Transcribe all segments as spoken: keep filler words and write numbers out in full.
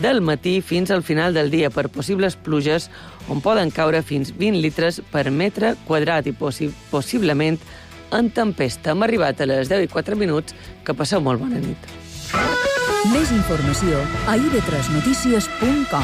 del matí fins al final del dia per possibles pluges on poden caure fins vint litres per metre quadrat i possi possiblement en tempesta. Hem arribat a les deu i quatre minuts. Que passeu molt bona nit. Més informació a i ve tres notícies punt com.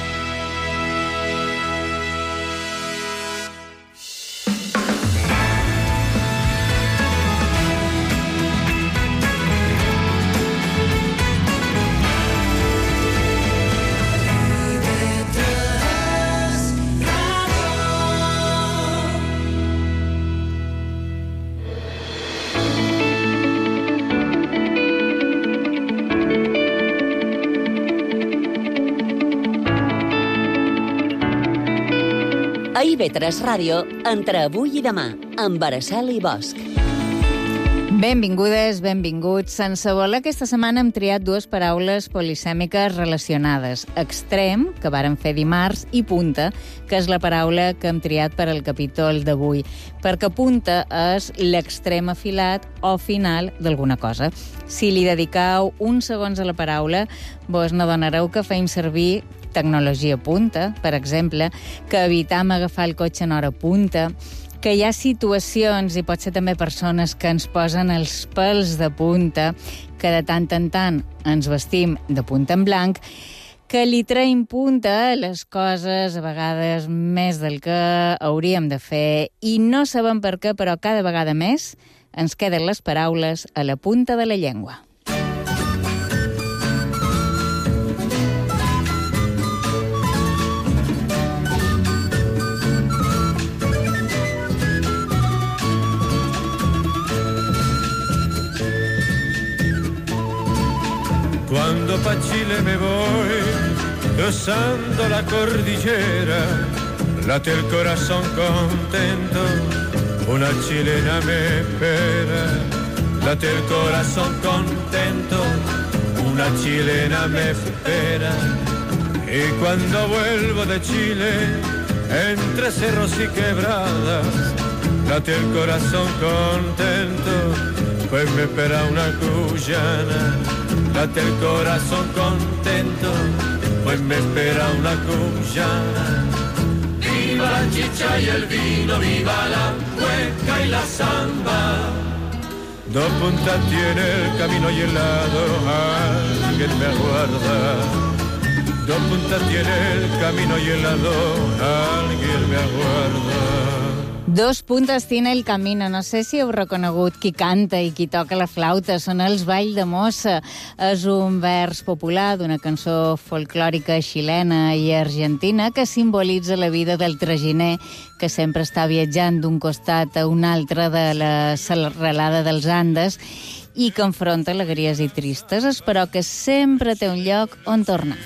A i ve tres Ràdio, entre avui i demà, amb Araceli Bosch. Benvingudes, benvinguts. Sense voler, aquesta setmana hem triat dues paraules polisèmiques relacionades. Extrem, que vàrem fer dimarts, i punta, que és la paraula que hem triat per al capítol d'avui. Perquè punta és l'extrem afilat o final d'alguna cosa. Si li dediqueu uns segons a la paraula, vos n'adonareu que feim servir tecnologia punta, per exemple, que evitam agafar el cotxe en hora punta, que hi ha situacions, i potser també persones, que ens posen els pèls de punta, que de tant en tant ens vestim de punta en blanc, que li traiem punta a les coses, a vegades més del que hauríem de fer, i no sabem per què, però cada vegada més ens queden les paraules a la punta de la llengua. Cuando pa' Chile me voy, cruzando la cordillera, late el corazón contento, una chilena me espera. Late el corazón contento, una chilena me espera. Y cuando vuelvo de Chile, entre cerros y quebradas, late el corazón contento, pues me espera una cuyana. Late el corazón contento, pues me espera una cuyana. Viva la chicha y el vino, viva la cueca y la samba. Dos puntas tiene el camino y el lado, alguien me aguarda. Dos puntas tiene el camino y el lado, alguien me aguarda. Dos puntes tiene el camino. No sé si heu reconegut qui canta i qui toca la flauta. Són els Vall de Mossa. És un vers popular d'una cançó folclòrica xilena i argentina que simbolitza la vida del traginer que sempre està viatjant d'un costat a un altre de la serralada dels Andes i que enfronta alegries i tristes, però que sempre té un lloc on tornar.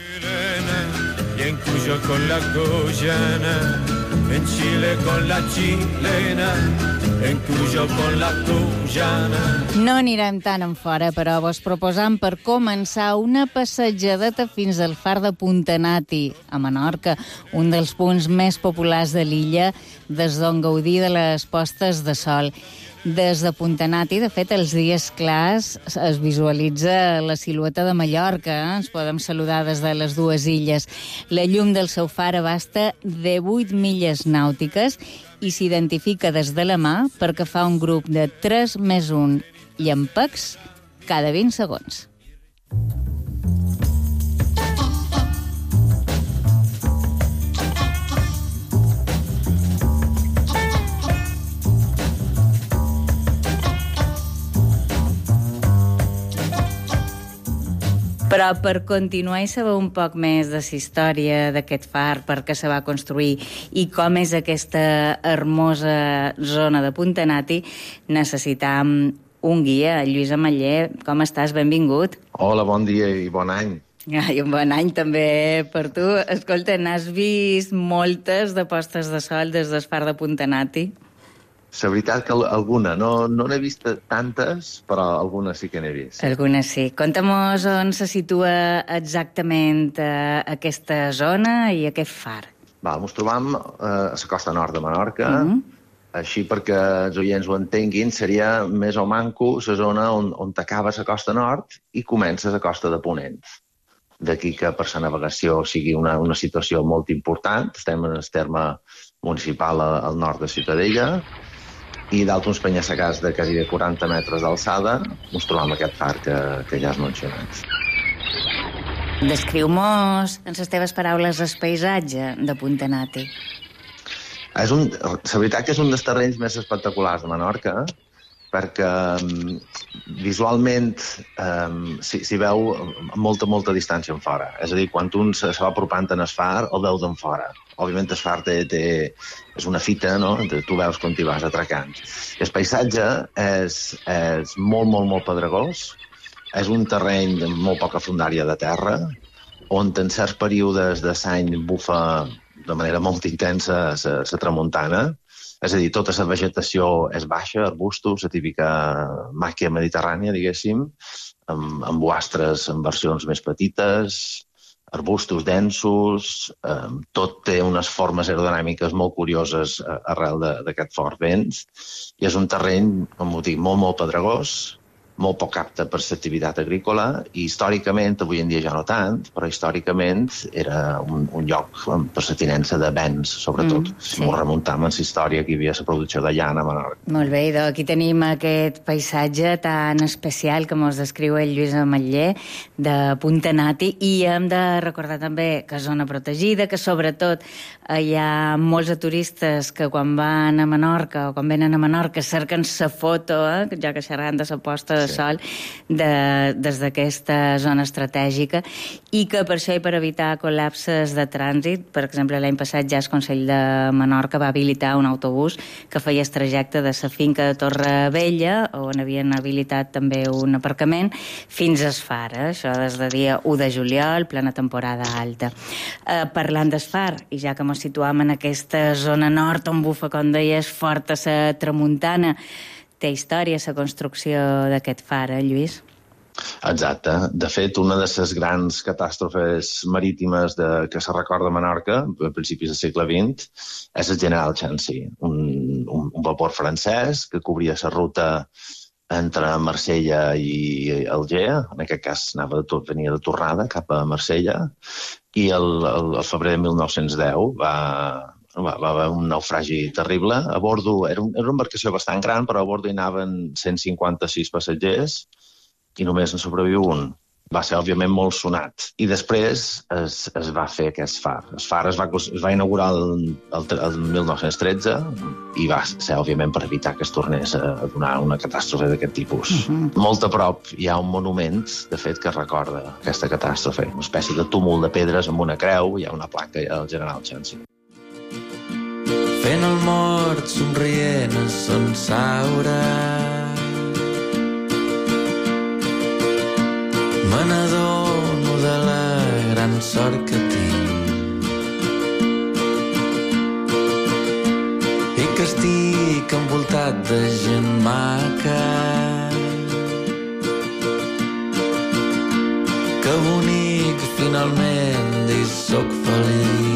Y en Cuyo con la cuyana, en Chile con la chilena, en Cuyo con la cuyana. No anirem tan en fora, però vos proposam per començar una passejadeta fins al far de Puntanati, a Menorca, un dels punts més populars de l'illa, des d'on gaudir de les postes de sol. Des de Puntanati, de fet, els dies clars es visualitza la silueta de Mallorca. Eh? Ens podem saludar des de les dues illes. La llum del seu far abasta de vuit milles nàutiques i s'identifica des de la mà perquè fa un grup de tres més un llampecs cada vint segons. Però per continuar i saber un poc més de la història d'aquest far, per què se va construir i com és aquesta hermosa zona de Puntanati, necessitam un guia. Lluís Ametller, com estàs? Benvingut. Hola, bon dia i bon any. Ai, un bon any també per tu. Escolta, n'has vist moltes de postes de sol des del far de Puntanati? La veritat que alguna, no, no n'he vist tantes, però algunes sí que n'he vist. Algunes sí. Conta'm-nos on se situa exactament eh, aquesta zona i aquest far. Va, ens trobam eh, a la costa nord de Menorca. Mm-hmm. Així, perquè els oients ho entenguin, seria més o manco la zona on, on t'acaba la costa nord i comença la costa de Ponent. d'aquí que per la navegació sigui una, una situació molt important. Estem en el terme municipal al nord de Ciutadella, i dalt uns penya-segats de quasi de quaranta metres d'alçada ens trobam aquest far que, que ja has mencionat. Descriu-mos, en les teves paraules, el paisatge de Punta Nati. És un, la veritat que és un dels terrenys més espectaculars de Menorca, perquè um, visualment um, s'hi si veu molta, molta distància en fora. És a dir, quan un se, se va apropant en el far, el veu d'en fora. Òbviament el far té, té, és una fita, no? Tu veus quan t'hi vas atracant. El paisatge és, és molt, molt, molt pedregós. És un terreny amb molt poca fondària de terra, on en certs períodes de l'any bufa de manera molt intensa la tramuntana. És a dir, tota la vegetació és baixa, arbustos, la típica màquia mediterrània, diguéssim, amb, amb buastres en versions més petites, arbustos densos, eh, tot té unes formes aerodinàmiques molt curioses arrel d'aquest fort vent, i és un terreny, com ho dic, molt, molt pedregós, molt poc apte per l'activitat agrícola, i històricament, avui en dia ja no tant, però històricament era un, un lloc per la tinença de bens, sobretot. Mm, sí. Si m'ho remuntam en la història que hi havia la producció de llana a Menorca. Molt bé, doncs aquí tenim aquest paisatge tan especial que ens descriu el Lluís Ametller de Punta Nati, i hem de recordar també que és zona protegida, que sobretot hi ha molts turistes que quan van a Menorca o quan venen a Menorca cerquen la foto, eh, ja que xerran de la posta de sí. sol de, des d'aquesta zona estratègica, i que per això i per evitar col·lapses de trànsit, per exemple, l'any passat ja el Consell de Menorca va habilitar un autobús que feia el trajecte de la finca de Torrevella, on havien habilitat també un aparcament, fins a Esfar, eh? Això des de dia u de juliol, plena temporada alta. Eh, parlant d'Esfar, i ja que ens situam en aquesta zona nord on bufa, com deies, forta la tramuntana, té història la construcció d'aquest far, eh, Lluís? Exacte. De fet, una de les grans catàstrofes marítimes de, que se recorda a Menorca, a principis del segle vint, és el General Chancy, un, un, un vapor francès que cobria la ruta entre Marsella i Alger. En aquest cas anava de tot, venia de tornada cap a Marsella, i el, el, el febrer de mil nou-cents deu va... Va, va haver un naufragi terrible. A bordo, era, un, era una embarcació bastant gran, però a bordo hi anaven cent cinquanta-sis passatgers i només en sobreviu un. Va ser, òbviament, molt sonat. I després es, es va fer aquest far. El far es va, es va inaugurar el, el, el mil nou-cents tretze i va ser, òbviament, per evitar que es tornés a donar una catàstrofe d'aquest tipus. Uh-huh. Molt a prop hi ha un monument, de fet, que recorda aquesta catàstrofe. Una espècie de túmul de pedres amb una creu, hi ha una placa al General Chancy. Fent el mort, somrient a son saura. Me n'adono de la gran sort que tinc i que estic envoltat de gent maca. Que bonic, finalment, dir soc feliç.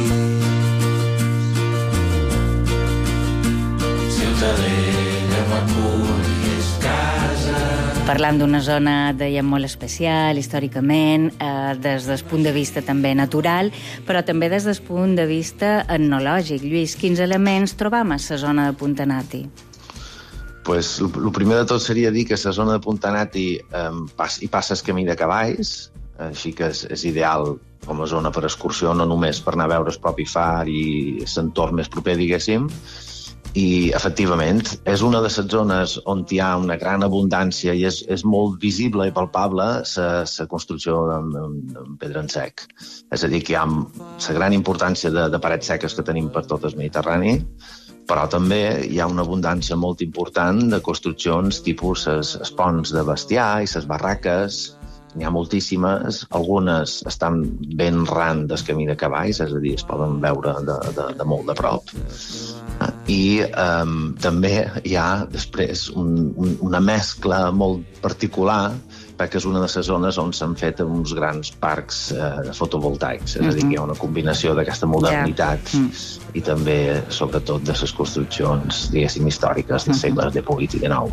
Parlant d'una zona, dèiem, molt especial, històricament, eh, des del punt de vista també natural, però també des del punt de vista etnològic. Lluís, quins elements trobam a la zona de Punta Nati? Pues, el primer de tot seria dir que a la zona de Punta Nati eh, pas, hi passa el camí de cavalls, així que és, és ideal com a zona per excursió, no només per anar a veure el propi far i l'entorn més proper, diguéssim. I, efectivament, és una de les zones on hi ha una gran abundància i és, és molt visible i palpable la construcció en, en, en pedra en sec. És a dir, que hi ha la gran importància de, de parets seques que tenim per tot el Mediterrani, però també hi ha una abundància molt important de construccions tipus els ponts de bestiar i les barraques. N'hi ha moltíssimes, algunes estan ben ran del camí de cavalls, és a dir, es poden veure de, de, de molt de prop. I um, també hi ha després un, un, una mescla molt particular, perquè és una de les zones on s'han fet uns grans parcs eh, fotovoltaics, és a dir, que hi ha una combinació d'aquesta modernitat yeah. mm. i també, sobretot, de les construccions, diguéssim, històriques dels segles divuit i dinou.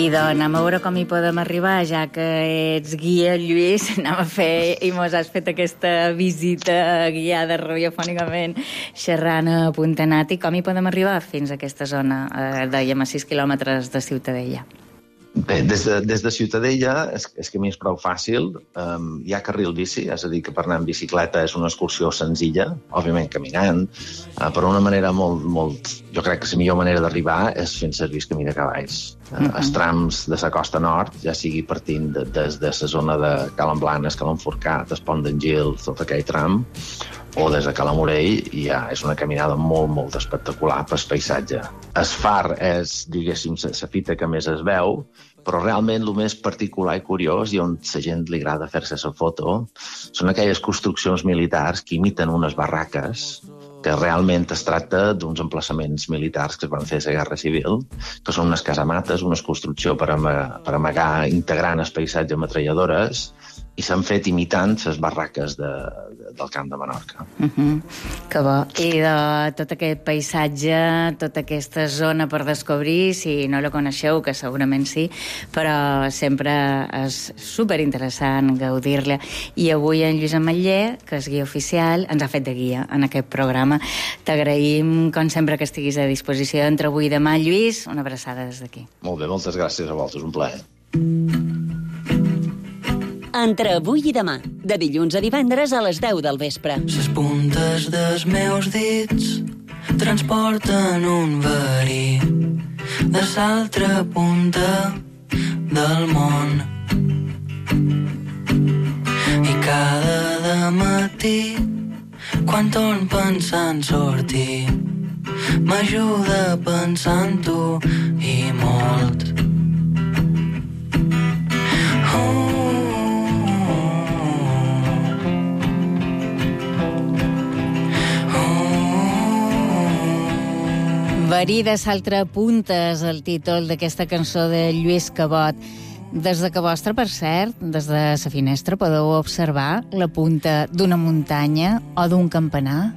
I doncs anem a veure com hi podem arribar, ja que ets guia, Lluís, anem a fer, i mos has fet aquesta visita guiada radiofònicament xerrant a Puntanat, i com hi podem arribar fins a aquesta zona, eh, dèiem, a sis quilòmetres de Ciutadella? Bé, des de, des de Ciutadella és, és camí és prou fàcil. Um, hi ha carril bici, és a dir, que per anar en bicicleta és una excursió senzilla, òbviament caminant, uh, però una manera molt, molt... Jo crec que la millor manera d'arribar és fent servir el camí de cavalls. Uh, uh-huh. Els trams de la costa nord, ja sigui partint de, des de la zona de Calen Blanes, Calen Forcat, el Pont d'en Gil, tot aquell tram, o des de Cala Morell, ja és una caminada molt, molt espectacular pel paisatge. El far és, diguéssim, la fita que més es veu, però realment el més particular i curiós i on la gent li agrada fer-se la foto són aquelles construccions militars que imiten unes barraques, que realment es tracta d'uns emplaçaments militars que es van fer a la Guerra Civil, que són unes casamates, una construcció per amagar, per amagar integrant el paisatge metralladores, i s'han fet imitant les barraques de, de, del Camp de Menorca. Uh-huh. Que bo. I de tot aquest paisatge, tota aquesta zona per descobrir, si no la coneixeu, que segurament sí, però sempre és superinteressant gaudir-la. I avui en Lluís Ametller, que és guia oficial, ens ha fet de guia en aquest programa. T'agraïm, com sempre, que estiguis a disposició entre avui i demà. Lluís, una abraçada des d'aquí. Molt bé, moltes gràcies a vosaltres, un plaer. Entre avui i demà, de dilluns a divendres a les deu del vespre. Les puntes dels meus dits transporten un verí de l'altra punta del món. I cada dematí, quan torn pensant sortir, m'ajuda pensant tu i molt. Verí de l'altra punta és el títol d'aquesta cançó de Lluís Cabot. Des de que vostra, per cert, des de la finestra podeu observar la punta d'una muntanya o d'un campanar.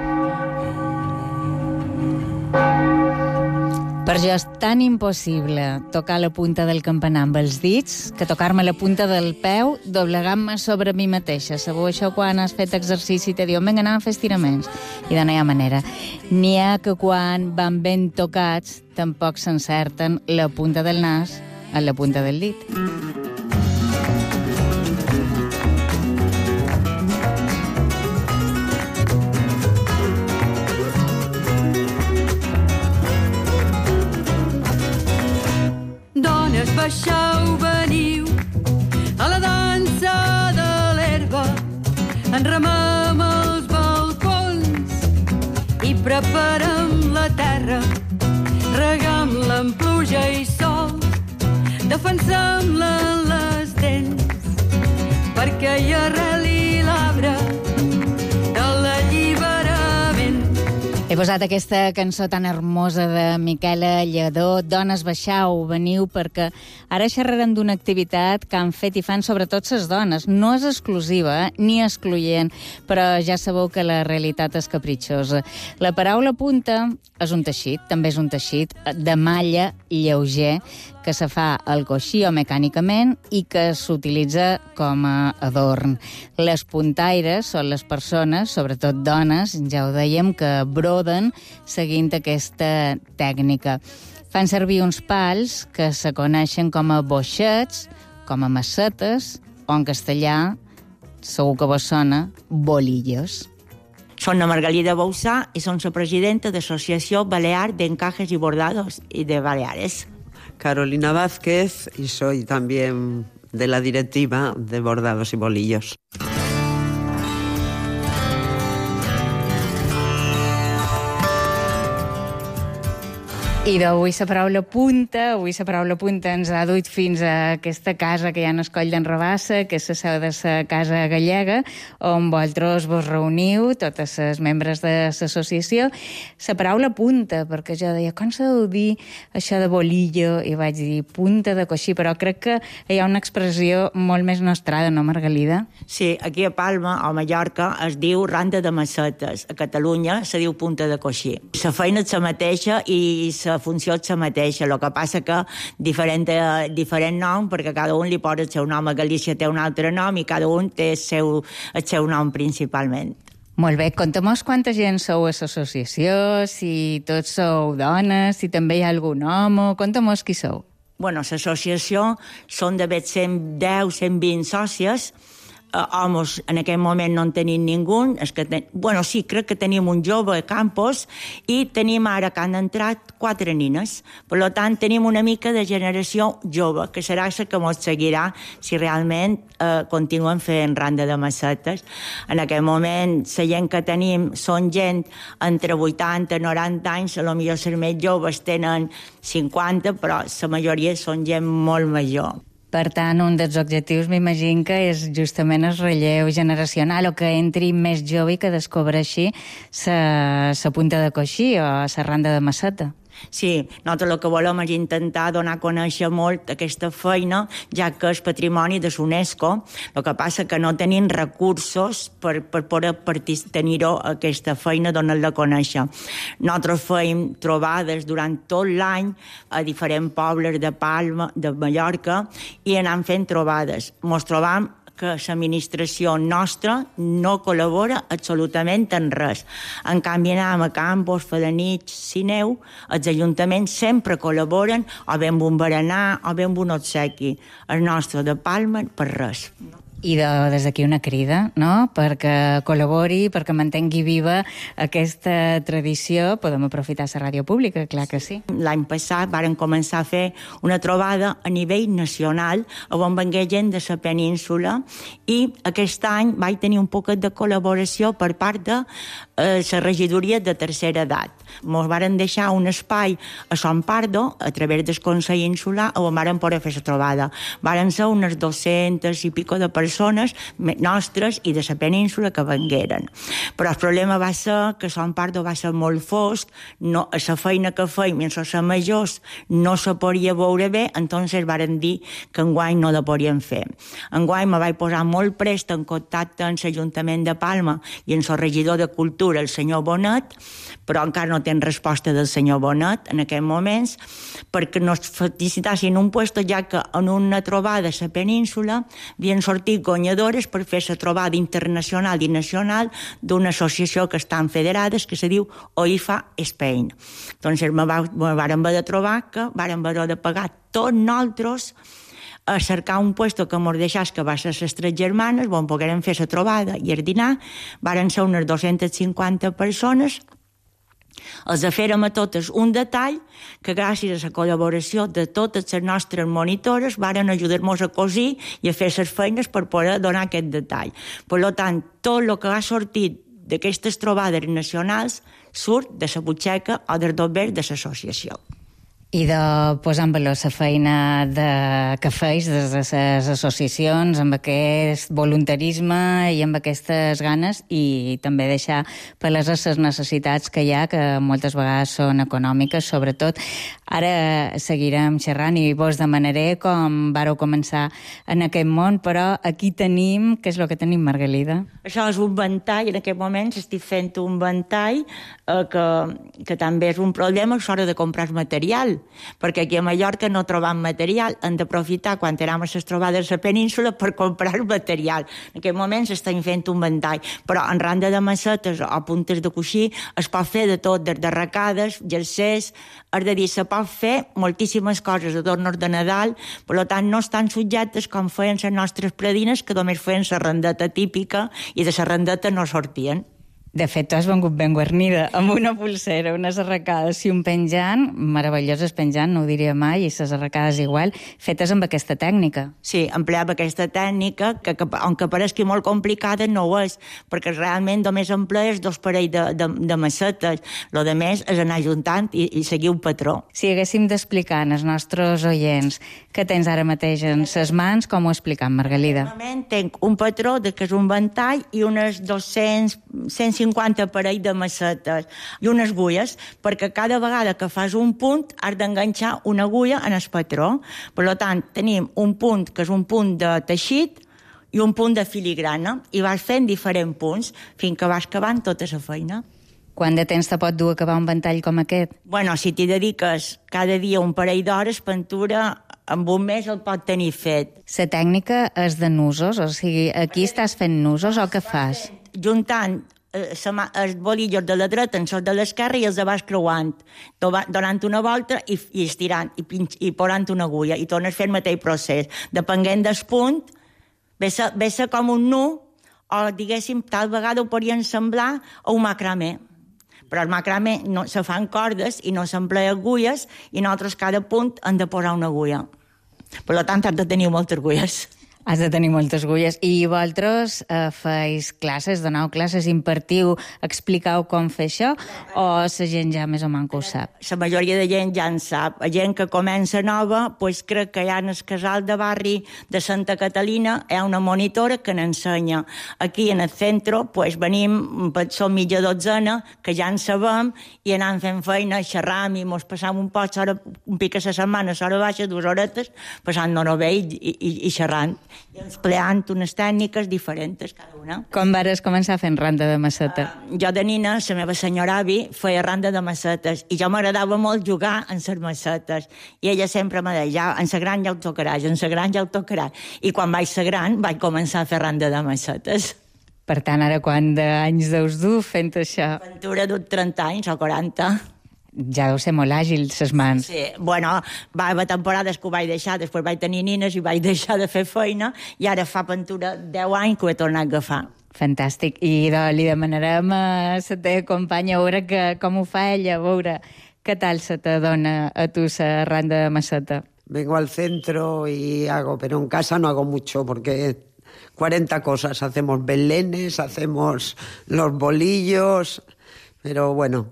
Per jo és tan impossible tocar la punta del campanar amb els dits que tocar-me la punta del peu doblegant-me sobre mi mateixa. Sabeu això quan has fet exercici i te diuen vinga, anem a fer estiraments? I de no hi ha manera. N'hi ha que quan van ben tocats tampoc s'encerten la punta del nas a la punta del dit. Dones, baixeu, veniu a la dansa de l'herba, enramem els balcons i preparem la terra, regam-la amb pluja i sol, defensem-la en les dents perquè hi arreli l'arbre de l'alliberament. He posat aquesta cançó tan hermosa de Miquela Lledó, Dones, baixau, veniu, perquè ara xerrarem d'una activitat que han fet i fan sobretot les dones. No és exclusiva, eh? ni excloent, però ja sabeu que la realitat és capritxosa. La paraula punta és un teixit, també és un teixit de malla lleuger, que se fa al coixí o mecànicament i que s'utilitza com a adorn. Les puntaires són les persones, sobretot dones, ja ho dèiem, que broden seguint aquesta tècnica. Fan servir uns pals que se coneixen com a boixets, com a massetes, o en castellà, segur que vos sona, bolillos. Soy Margalida Bouzá y soy la presidenta de la Asociación Balear de Encajes y Bordados y de Baleares. Carolina Vázquez y soy también de la directiva de Bordados y Bolillos. I d'avui la paraula punta, avui la paraula punta ens ha duit fins a aquesta casa que hi ha en el Coll d'en Rabassa, que és la seu de la Casa Gallega, on vosaltres vos reuniu, totes les membres de l'associació. La paraula punta, perquè jo deia, com s'ha de dir això de bolillo? I vaig dir punta de coixí, però crec que hi ha una expressió molt més nostrada, no, Margalida? Sí, aquí a Palma, o a Mallorca, es diu randa de massetes. A Catalunya se diu punta de coixí. La feina és la mateixa i la la funció és la mateixa, el que passa que diferent, diferent nom, perquè cada un li posa el seu nom. A Galícia té un altre nom i cada un té el seu, el seu nom principalment. Molt bé, conta'm-nos quanta gent sou a l'associació, si tots sou dones, si també hi ha algun home, conta'm-nos qui sou. Bueno, l'associació són d'haver cent deu a cent vint sòcies, Uh, homes en aquest moment no en tenim ningú, és que ten... bueno, sí, crec que tenim un jove a Campos i tenim ara que han entrat quatre nines. Per tant, tenim una mica de generació jove, que serà la que ens seguirà si realment uh, continuen fent randa de massetes. En aquest moment, la gent que tenim són gent entre vuitanta i noranta anys, a lo millor els més joves tenen cinquanta, però la majoria són gent molt major. Per tant, un dels objectius m'imagino que és justament el relleu generacional, o que entri més jove i que descobreixi la punta de coixí o la randa de masseta. Sí, nosaltres el que volem és intentar donar a conèixer molt aquesta feina, ja que és patrimoni de l'UNESCO. El que passa que no tenim recursos per, per poder tenir-ho aquesta feina, donar-la a conèixer. Nosaltres feim trobades durant tot l'any a diferents pobles de Palma, de Mallorca, i anem fent trobades. Ens trobam que l'administració nostra no col·labora absolutament en res. En canvi, anem a Campos, Felanitx, Sineu, els ajuntaments sempre col·laboren o bé amb un berenar o bé amb un obsequi. El nostre de Palma, per res. I de, des d'aquí una crida, no?, perquè col·labori, perquè mantengui viva aquesta tradició. Podem aprofitar la ràdio pública, clar que sí. L'any passat varen començar a fer una trobada a nivell nacional on vengué gent de la península i aquest any vaig tenir un poquet de col·laboració per part de eh, la regidoria de tercera edat. Ens varen deixar un espai a Son Pardo, a través del Consell Insular, on varen poder fer la trobada. Varen ser unes dues-centes i pico de persones nostres i de la península que vengueren. Però el problema va ser que Son Pardo va ser molt fosc, no, a la feina que feim, mentre ser majors, no se podia veure bé, entonces varen dir que enguany no la podien fer. Enguany me vaig posar molt prest en contacte amb l'Ajuntament de Palma i amb el regidor de Cultura, el senyor Bonet, però encara no tenen resposta del senyor Bonet en aquests moments, perquè no es felicitassin un puesto, ja que en una trobada a la península havien sortit guanyadores per fer la trobada internacional i nacional d'una associació que estan federades, que se diu O I F A Spain. Doncs me, va, me varen haver de trobar que varen haver de pagar tots nosaltres a cercar un puesto que mos deixàs que va ser les tres germanes, on pogueren fer la trobada i el dinar. Varen ser unes dues-centes cinquanta persones. Els fèrem a totes un detall que gràcies a la col·laboració de totes les nostres monitores varen ajudar-nos a cosir i a fer les feines per poder donar aquest detall. Per tant, tot el que ha sortit d'aquestes trobades nacionals surt de la butxaca o dels dobbers de l'associació. I de posar en valor la feina de, que feis des de les associacions, amb aquest voluntarisme i amb aquestes ganes, i també deixar per les necessitats que hi ha, que moltes vegades són econòmiques, sobretot. Ara seguirem xerrant i vos demanaré com vareu començar en aquest món, però aquí tenim... Què és el que tenim, Margalida? Això és un ventall, en aquest moment estic fent un ventall eh, que, que també és un problema a l'hora de comprar material, perquè aquí a Mallorca no trobam material, hem d'aprofitar quan anem a les trobades a la península per comprar material. En aquest moment s'estan fent un ventall, però en randa de massetes o puntes de coixí es pot fer de tot, des de arracades, jerseys, és a dir, se pot fer moltíssimes coses, adornos de Nadal, per tant no estan subjectes com feien les nostres predines, que només feien la rendeta típica i de la rendeta no sortien. De fet, tu has vengut ben guarnida, amb una pulsera, unes arracades i un penjant, meravelloses penjant, no ho diria mai, i les arracades igual, fetes amb aquesta tècnica. Sí, empleava aquesta tècnica, que, que aunque pareixi molt complicada, no ho és, perquè realment només emplees dos parells de, de, de massetes, el de més és anar juntant i, i seguir un patró. Si haguéssim d'explicar als nostres oients que tens ara mateix en ses mans, com ho explicam, Margalida? Normalment tinc un patró de que és un ventall i unes dos-cents, cent cinquanta parells de massetes i unes agulles, perquè cada vegada que fas un punt has d'enganxar una agulla en el patró. Per tant, tenim un punt que és un punt de teixit i un punt de filigrana, i vas fent diferents punts fins que vas acabant tota la feina. Quant de temps te pot dur acabar un ventall com aquest? Bueno, si t'hi dediques cada dia un parell d'hores, pintura, amb un mes el pot tenir fet. La tècnica és de nusos, o sigui, aquí estàs fent nusos o què fas? Juntant eh, els bolillos de la dreta amb els de l'esquerra i els de baix creuant, donant una volta i, i estirant, i, pinx, i posant una agulla, i tornes a fer el mateix procés. Depenent del punt, ve ser com un nu, o diguéssim, tal vegada ho podrien semblar a un macramé. Però el macramé no, se fan cordes i no s'emplea agulles i nosaltres cada punt hem de posar una agulla. Per tant, has de tenir moltes agulles. Has de tenir moltes agulles. I vosaltres eh, feis classes, doneu classes, impartiu, expliqueu com fer això, o la gent ja més o menys ho sap? La majoria de gent ja en sap. La gent que comença nova, pues, crec que hi ha en el casal de barri de Santa Catalina, hi ha una monitora que n'ensenya. Aquí en el centre pues, venim, som mitja dotzena, que ja en sabem, i anem fent feina, xerram i mos passam un poc, un pic a la setmana, hora baixa, dues horetes, passant no no bé i, i, i xerrant. I empleant unes tècniques diferents cada una. Com vares començar fent randa de maceta? Uh, jo de nina, la meva senyora avi, feia randa de macetes i jo m'agradava molt jugar en les macetes. I ella sempre me deia, en la gran ja ho tocaràs, en la gran ja ho tocaràs. I quan vaig ser gran vaig començar a fer randa de macetes. Per tant, ara quant d'anys deus dur fent això? Aventura d'un trenta anys o quaranta. Ja deu ser molt àgil, ses mans. Sí, bueno, va haver temporades que ho vaig deixar, després vaig tenir nines i vaig deixar de fer feina, i ara fa pintura deu anys que ho he tornat a agafar. Fantàstic. I de, li demanarem a la teva companya a veure que, com ho fa ella, a veure què tal se te dona a tu la randa de maceta. Vengo al centro y hago, pero en casa no hago mucho porque cuarenta cosas. Hacemos belenes, hacemos los bolillos, pero bueno...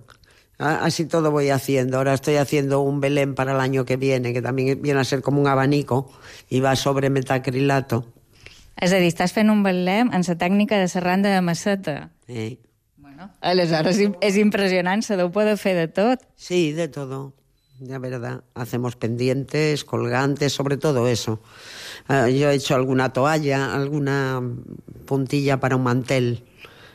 Así todo voy haciendo. Ahora estoy haciendo un Belén para el año que viene, que también viene a ser como un abanico y va sobre metacrilato. És a dir, estàs fent un Belén en la tècnica de la randa de maceta. Sí. Bueno, aleshores és impressionant, se deu poder fer de tot. Sí, de todo. La verdad, hacemos pendientes, colgantes, sobre todo eso. Uh, yo he hecho alguna toalla, alguna puntilla para un mantel.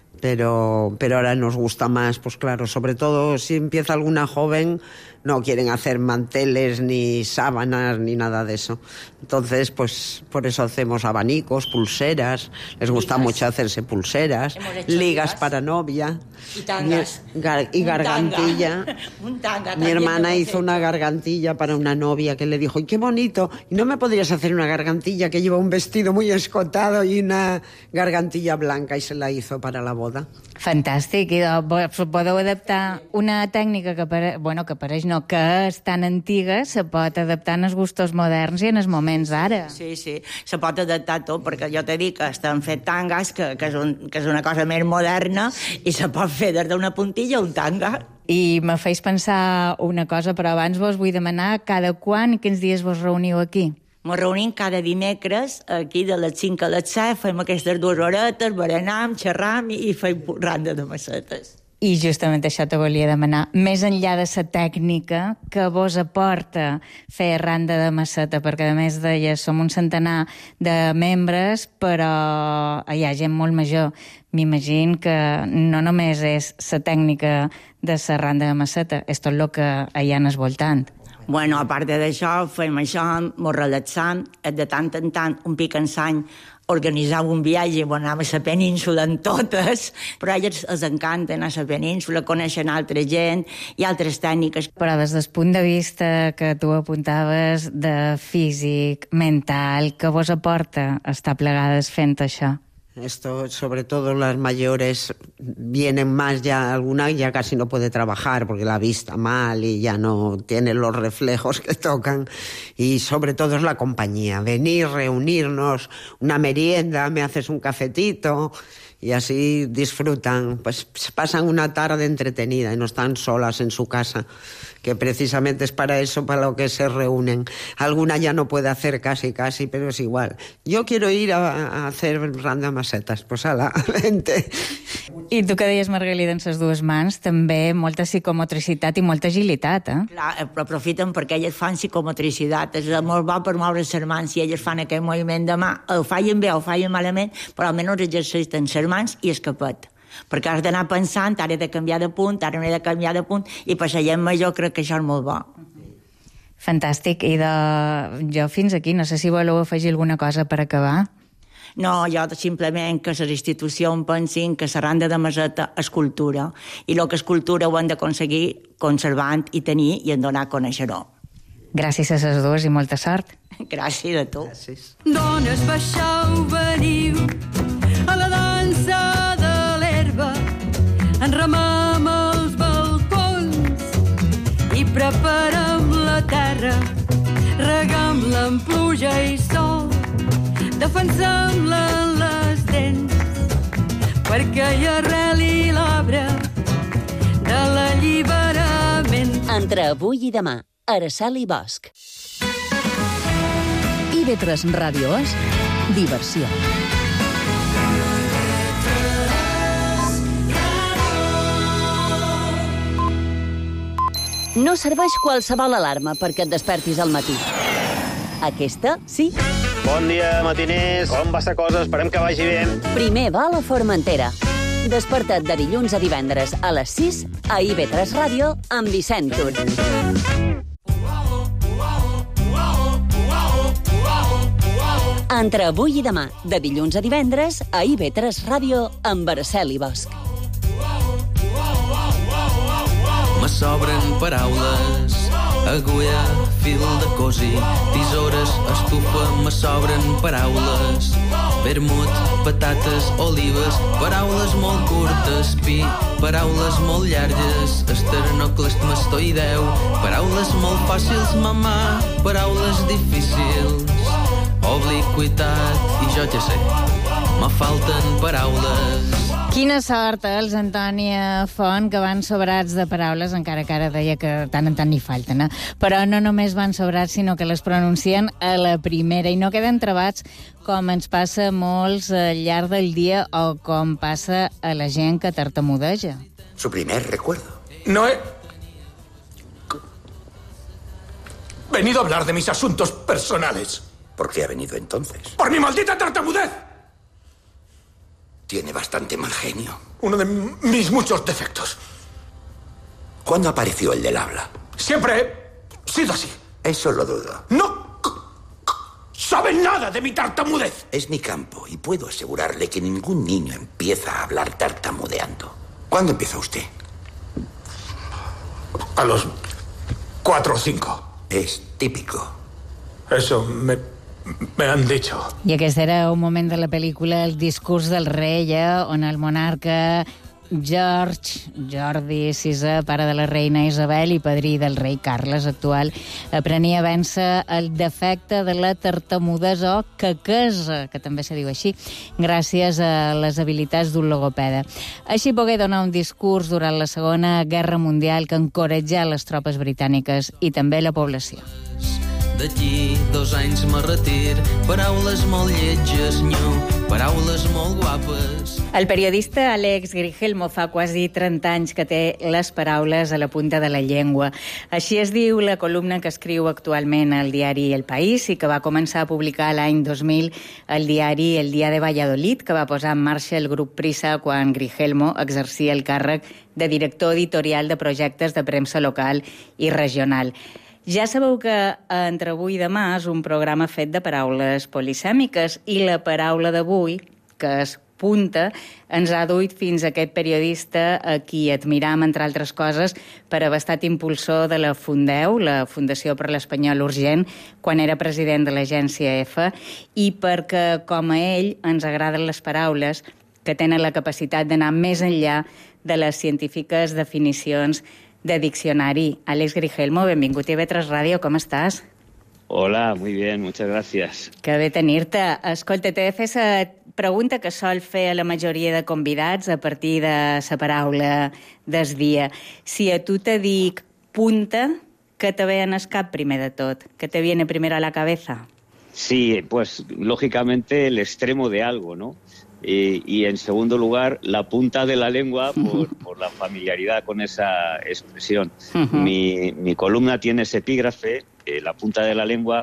Pero, pero ahora nos gusta más, pues claro, sobre todo si empieza alguna joven, no quieren hacer manteles, ni sábanas, ni nada de eso. Entonces, pues por eso hacemos abanicos, pulseras, les gusta ligas. Mucho hacerse pulseras, ligas, ligas para novia. Y tangas. Y, gar, y gargantilla. Tanga. Un tanga. Mi hermana hizo una gargantilla para una novia que le dijo, ¡y qué bonito! ¿Y no me podrías hacer una gargantilla que lleva un vestido muy escotado y una gargantilla blanca? Y se la hizo para la boda. Fantàstic. I podeu adaptar una tècnica que, pare... bueno, que pareix no, que és tan antiga, se pot adaptar en els gustos moderns i en els moments d'ara. Sí, sí, se pot adaptar tot, perquè jo t'he dit que estem fet tangas, que, que, és un, que és una cosa més moderna, i se pot fer des d'una puntilla un tanga. I me feis pensar una cosa, però abans vos vull demanar cada quan i quins dies vos reuniu aquí? Ens reunim cada dimecres, aquí de les cinc a les set, fem aquestes dues horetes, berenam, xerram i fem randa de macetes. I justament això te volia demanar. Més enllà de la tècnica que vos aporta fer randa de maceta, perquè a més deia, som un centenar de membres, però hi ha gent molt major. M'imagino que no només és la tècnica de la randa de maceta, és tot el que hi ha al voltant. Bueno, a part d'això, fem això, ens relaxam, de tant en tant, un pic en l'any, organitzar un viatge on anem a la península en totes, però a ells els encanta anar a la península, coneixen altra gent i altres tècniques. Però des del punt de vista que tu apuntaves de físic, mental, que vos aporta estar plegades fent això? Esto, sobre todo las mayores, vienen más ya, alguna ya casi no puede trabajar porque la vista mal y ya no tiene los reflejos que tocan. Y sobre todo es la compañía, venir, reunirnos, una merienda, me haces un cafetito y así disfrutan, pues pasan una tarde entretenida y no están solas en su casa, que precisamente es para eso, para lo que se reúnen. Alguna ya no puede hacer casi, casi, pero es igual. Yo quiero ir a, a hacer randa macetes, pues a la gente. I tu que deies, Margalida, en les dues mans, també molta psicomotricitat i molta agilitat, eh? Clar, però aprofiten perquè elles fan psicomotricitat. És molt bo per moure les mans, si elles fan aquest moviment de mà, ho fallen bé o fallen malament, però almenys exerciten les mans i el capet. perquè has d'anar pensant, ara he de canviar de punt, ara no he de canviar de punt, i per la gent major crec que això és molt bo. Fantàstic. I de... jo fins aquí, no sé si voleu afegir alguna cosa per acabar. No, jo simplement que les institucions pensin que la randa de meseta és cultura, i el que és cultura ho han d'aconseguir conservant i tenir i en donar a conèixer-ho. Gràcies a les dues i molta sort. Gràcies a tu. Gràcies. Dones, baixau, veniu a la dansa de l'herba, enramem els balcons i preparem la terra, regam-la amb pluja i sol, defensem-la en les dents, perquè hi arreli l'arbre de l'alliberament. Entre avui i demà, Araceli i Bosch. I V tres Ràdio és diversió. No serveix qualsevol alarma perquè et despertis al matí. Aquesta, sí. Bon dia, matiners. Com va la cosa? Esperem que vagi bé. Primer va a la Formentera. Desperta't de dilluns a divendres a les sis a I V tres Ràdio amb Vicent Tur. Entre avui i demà, de dilluns a divendres, a I V tres Ràdio amb Araceli i Bosch. Me sobren paraules, agulla, fil de cosi, tisores, estufa, me sobren paraules. Vermut, patates, olives, paraules molt curtes, pi, paraules molt llargues, esternoclesmastoideu, paraules molt fàcils, mamà, paraules difícils. Obliquitat, i jo ja sé, me falten paraules. Quina sort, eh, els Antònia Font, que van sobrats de paraules, encara que ara deia que tant en tant n'hi falten, eh? Però no només van sobrats, sinó que les pronuncien a la primera i no queden trebats, com ens passa a molts al llarg del dia o com passa a la gent que tartamudeja. Su primer recuerdo. No he venido a hablar de mis asuntos personales. ¿Por qué ha venido entonces? ¡Por mi maldita tartamudez! Tiene bastante mal genio. Uno de mis muchos defectos. ¿Cuándo apareció el del habla? Siempre he sido así. Eso lo dudo. ¡No saben nada de mi tartamudez! Es mi campo y puedo asegurarle que ningún niño empieza a hablar tartamudeando. ¿Cuándo empieza usted? A los cuatro o cinco. Es típico. Eso me... me han dicho. I aquest era un moment de la pel·lícula El discurs del rei, eh, on el monarca George, Jordi sisè, pare de la reina Isabel i padrí del rei Carles actual, aprenia a vèncer el defecte de la tartamudesa o caquesa, que també se diu així, gràcies a les habilitats d'un logopeda. Així pogué donar un discurs durant la Segona Guerra Mundial que encoratjà les tropes britàniques i també la població. D'aquí dos anys me retir, paraules molt lletges, nyu, paraules molt guapes. El periodista Àlex Grigelmo fa quasi trenta anys que té les paraules a la punta de la llengua. Així es diu la columna que escriu actualment al diari El País i que va començar a publicar l'any dos mil al diari El Día de Valladolid, que va posar en marxa el grup Prisa quan Grigelmo exercia el càrrec de director editorial de projectes de premsa local i regional. Ja sabeu que Entre avui i demà és un programa fet de paraules polisèmiques i la paraula d'avui, que és punta, ens ha duit fins a aquest periodista a qui admiram, entre altres coses, per haver estat impulsor de la Fundeu, la Fundació per l'Espanyol Urgent, quan era president de l'agència E F, i perquè, com a ell, ens agraden les paraules que tenen la capacitat d'anar més enllà de les científiques definicions de diccionari. Àlex Grigelmo, benvingut a I V tres Ràdio, com estàs? Hola, muy bien, muchas gracias. Que bé tenir-te. Escolta, t'he de fer la pregunta que sol fer a la majoria de convidats a partir de la paraula del dia. Si a tu te dic punta, què te ve en el cap primer de tot? Què te viene primero a la cabeza? Sí, pues lógicamente el extremo de algo, ¿no? Y, y en segundo lugar, la punta de la lengua por, por la familiaridad con esa expresión. Uh-huh. Mi, mi columna tiene ese epígrafe, eh, la punta de la lengua,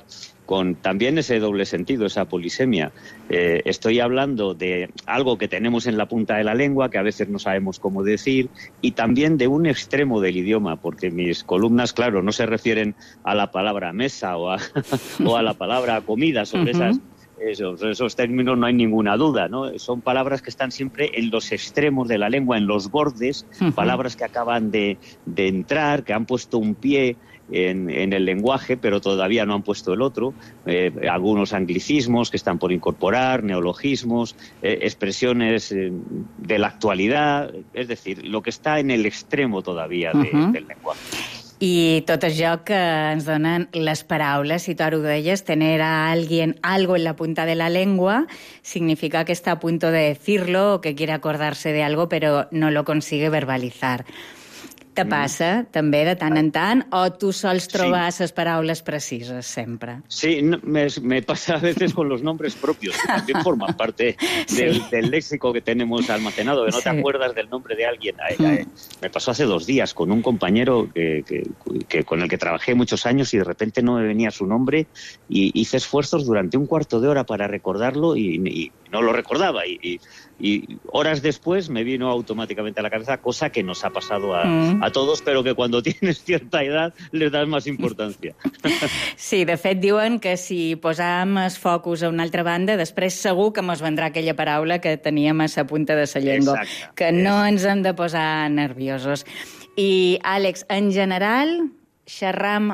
con también ese doble sentido, esa polisemia. Eh, estoy hablando de algo que tenemos en la punta de la lengua, que a veces no sabemos cómo decir, y también de un extremo del idioma, porque mis columnas, claro, no se refieren a la palabra mesa o a, o a la palabra comida, sobre uh-huh. esas... Esos, esos términos no hay ninguna duda, ¿no? Son palabras que están siempre en los extremos de la lengua, en los bordes, uh-huh. palabras que acaban de, de entrar, que han puesto un pie en, en el lenguaje, pero todavía no han puesto el otro. Eh, algunos anglicismos que están por incorporar, neologismos, eh, expresiones eh, de la actualidad, es decir, lo que está en el extremo todavía de, uh-huh. del lenguaje. I tot això que ens donen les paraules, si tu ara ho deies, tener a alguien algo en la punta de la lengua significa que está a punto de decirlo o que quiere acordarse de algo pero no lo consigue verbalizar. Te passa, mm. també, de tant en tant, o tu sols trobar sí. les paraules precises sempre? Sí, no, me, me pasa a veces con los nombres propios, que también forman parte del, sí. del léxico que tenemos almacenado, que no sí. te acuerdas del nombre de alguien. Ay, ay, me pasó hace dos días con un compañero que, que, que, con el que trabajé muchos años y de repente no me venía su nombre y hice esfuerzos durante un cuarto de hora para recordarlo y, y no lo recordaba. Y, y, y horas después me vino automáticamente a la cabeza, cosa que nos ha pasado a, mm. a todos, però que quan tienes cierta edat les das més importància. Sí, de fet diuen que si posàvem el focus a una altra banda, després segur que mos vendrà aquella paraula que teníem a la punta de la llengua, exacte, que no exacte. Ens hem de posar nerviosos. I, Àlex, en general, xerram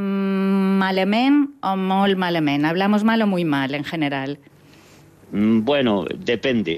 malament o molt malament? ¿Hablamos mal o muy mal, en general? Bueno, depende.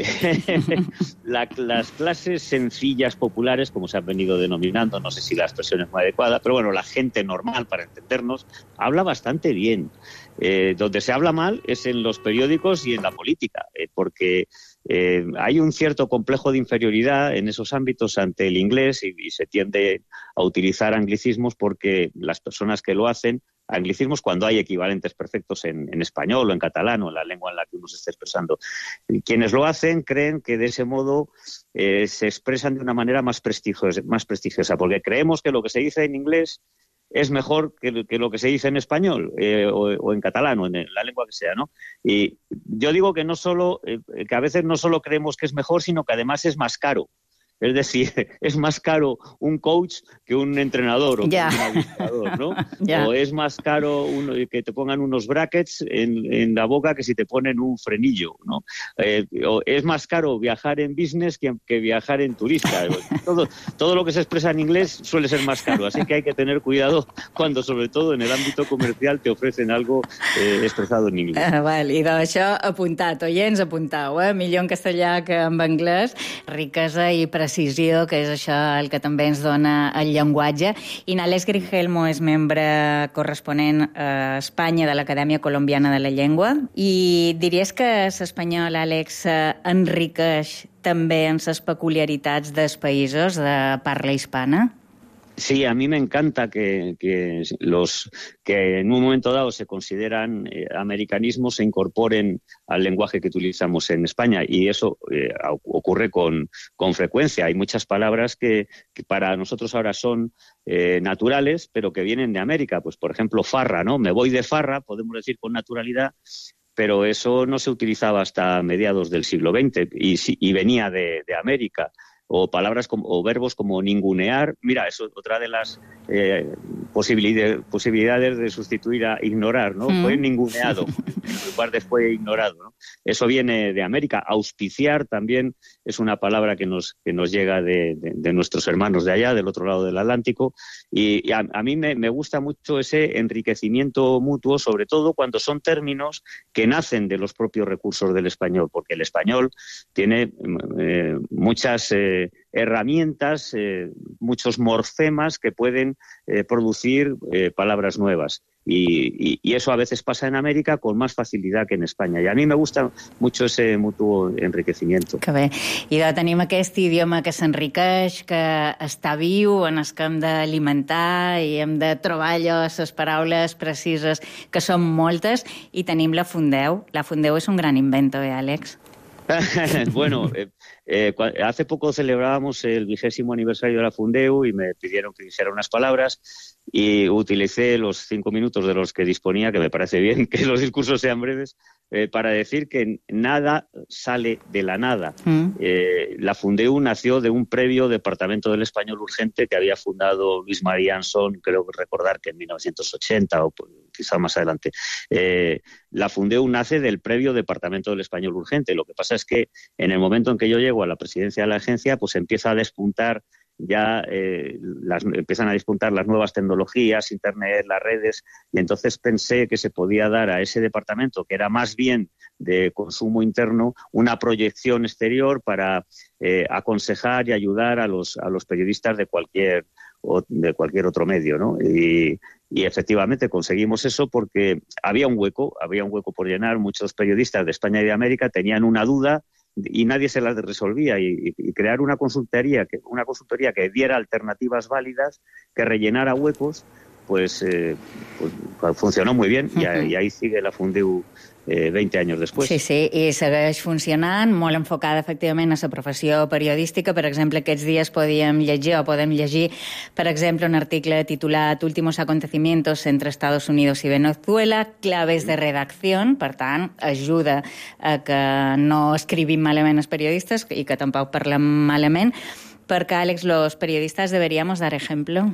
la, las clases sencillas, populares, como se han venido denominando, no sé si la expresión es muy adecuada, pero bueno, la gente normal, para entendernos, habla bastante bien. Eh, donde se habla mal es en los periódicos y en la política, eh, porque eh, hay un cierto complejo de inferioridad en esos ámbitos ante el inglés y, y se tiende a utilizar anglicismos porque las personas que lo hacen, anglicismos cuando hay equivalentes perfectos en, en español o en catalán o en la lengua en la que uno se esté expresando. Y quienes lo hacen creen que de ese modo eh, se expresan de una manera más prestigiosa, más prestigiosa, porque creemos que lo que se dice en inglés es mejor que, que lo que se dice en español eh, o, o en catalán o en la lengua que sea, ¿no? Y yo digo que no solo, eh, que a veces no solo creemos que es mejor, sino que además es más caro. Es decir, es más caro un coach que un entrenador o yeah. que un administrador, ¿no? Yeah. O es más caro uno, que te pongan unos brackets en, en la boca que si te ponen un frenillo, ¿no? Eh, o es más caro viajar en business que, que viajar en turista. Todo, todo lo que se expresa en inglés suele ser más caro, así que hay que tener cuidado cuando, sobre todo en el ámbito comercial, te ofrecen algo eh, expresado en inglés. Ah, val. I d'això apuntat, oients, apuntau, eh? Millor en castellà que en anglès, riquesa i precisió, que és això el que també ens dona el llenguatge. I Nales Grigelmo és membre corresponent a Espanya de l'Acadèmia Colombiana de la Llengua. I diries que l'espanyol, Àlex, enriqueix també en les peculiaritats dels països de parla hispana? Sí, a mí me encanta que, que los que en un momento dado se consideran eh, americanismos se incorporen al lenguaje que utilizamos en España y eso eh, ocurre con, con frecuencia. Hay muchas palabras que, que para nosotros ahora son eh, naturales, pero que vienen de América. Pues, por ejemplo, farra, ¿no? Me voy de farra, podemos decir con naturalidad, pero eso no se utilizaba hasta mediados del siglo veinte y, y venía de, de América. O palabras como, o verbos como ningunear. Mira, eso es otra de las eh, posibilidades, posibilidades de sustituir a ignorar, ¿no? Mm. Fue ninguneado, en lugar de fue ignorado, ¿no? Eso viene de América. Auspiciar también es una palabra que nos, que nos llega de, de, de nuestros hermanos de allá, del otro lado del Atlántico, y, y a, a mí me, me gusta mucho ese enriquecimiento mutuo, sobre todo cuando son términos que nacen de los propios recursos del español, porque el español tiene eh, muchas... Eh, herramientas, eh, muchos morfemas que pueden eh, producir eh, palabras nuevas. Y, y, y eso a veces pasa en América con más facilitat que en Espanya. I a mi me gusta mucho ese mutuo enriquecimiento. Que bé. I de tenim aquest idioma que s'enriqueix, que està viu, en el que hem d'alimentar i hem de trobar allò, les paraules precises, que són moltes, i tenim la Fundeu. La Fundeu és un gran invento, eh, Àlex? Bueno, eh, eh, hace poco celebrábamos el vigésimo aniversario de la Fundeu y me pidieron que dijera unas palabras y utilicé los cinco minutos de los que disponía, que me parece bien que los discursos sean breves, eh, para decir que nada sale de la nada. Mm. Eh, la Fundeu nació de un previo Departamento del Español Urgente que había fundado Luis María Anson, creo recordar que en mil novecientos ochenta o quizá más adelante. Eh, la Fundeu nace del previo Departamento del Español Urgente. Lo que pasa es que en el momento en que yo llego a la presidencia de la agencia, pues empieza a despuntar ya eh, las, empiezan a despuntar las nuevas tecnologías, Internet, las redes, y entonces pensé que se podía dar a ese departamento, que era más bien de consumo interno, una proyección exterior para eh, aconsejar y ayudar a los, a los periodistas de cualquier, o de cualquier otro medio, ¿no? Y, y efectivamente conseguimos eso porque había un hueco, había un hueco por llenar. Muchos periodistas de España y de América tenían una duda y nadie se las resolvía, y, y crear una consultoría que una consultoría que diera alternativas válidas, que rellenara huecos, pues, eh, pues funcionó muy bien. Uh-huh. y, y ahí sigue la Fundeu eh, veinte anys després. Sí, sí, i segueix funcionant, molt enfocada efectivament a la professió periodística. Per exemple, aquests dies podíem llegir o podem llegir, per exemple, un article titulat Últimos acontecimientos entre Estados Unidos i Venezuela, claves de redacció, per tant, ajuda a que no escrivim malament els periodistes i que tampoc parlem malament, perquè, Àlex, los periodistas deberíamos dar ejemplo.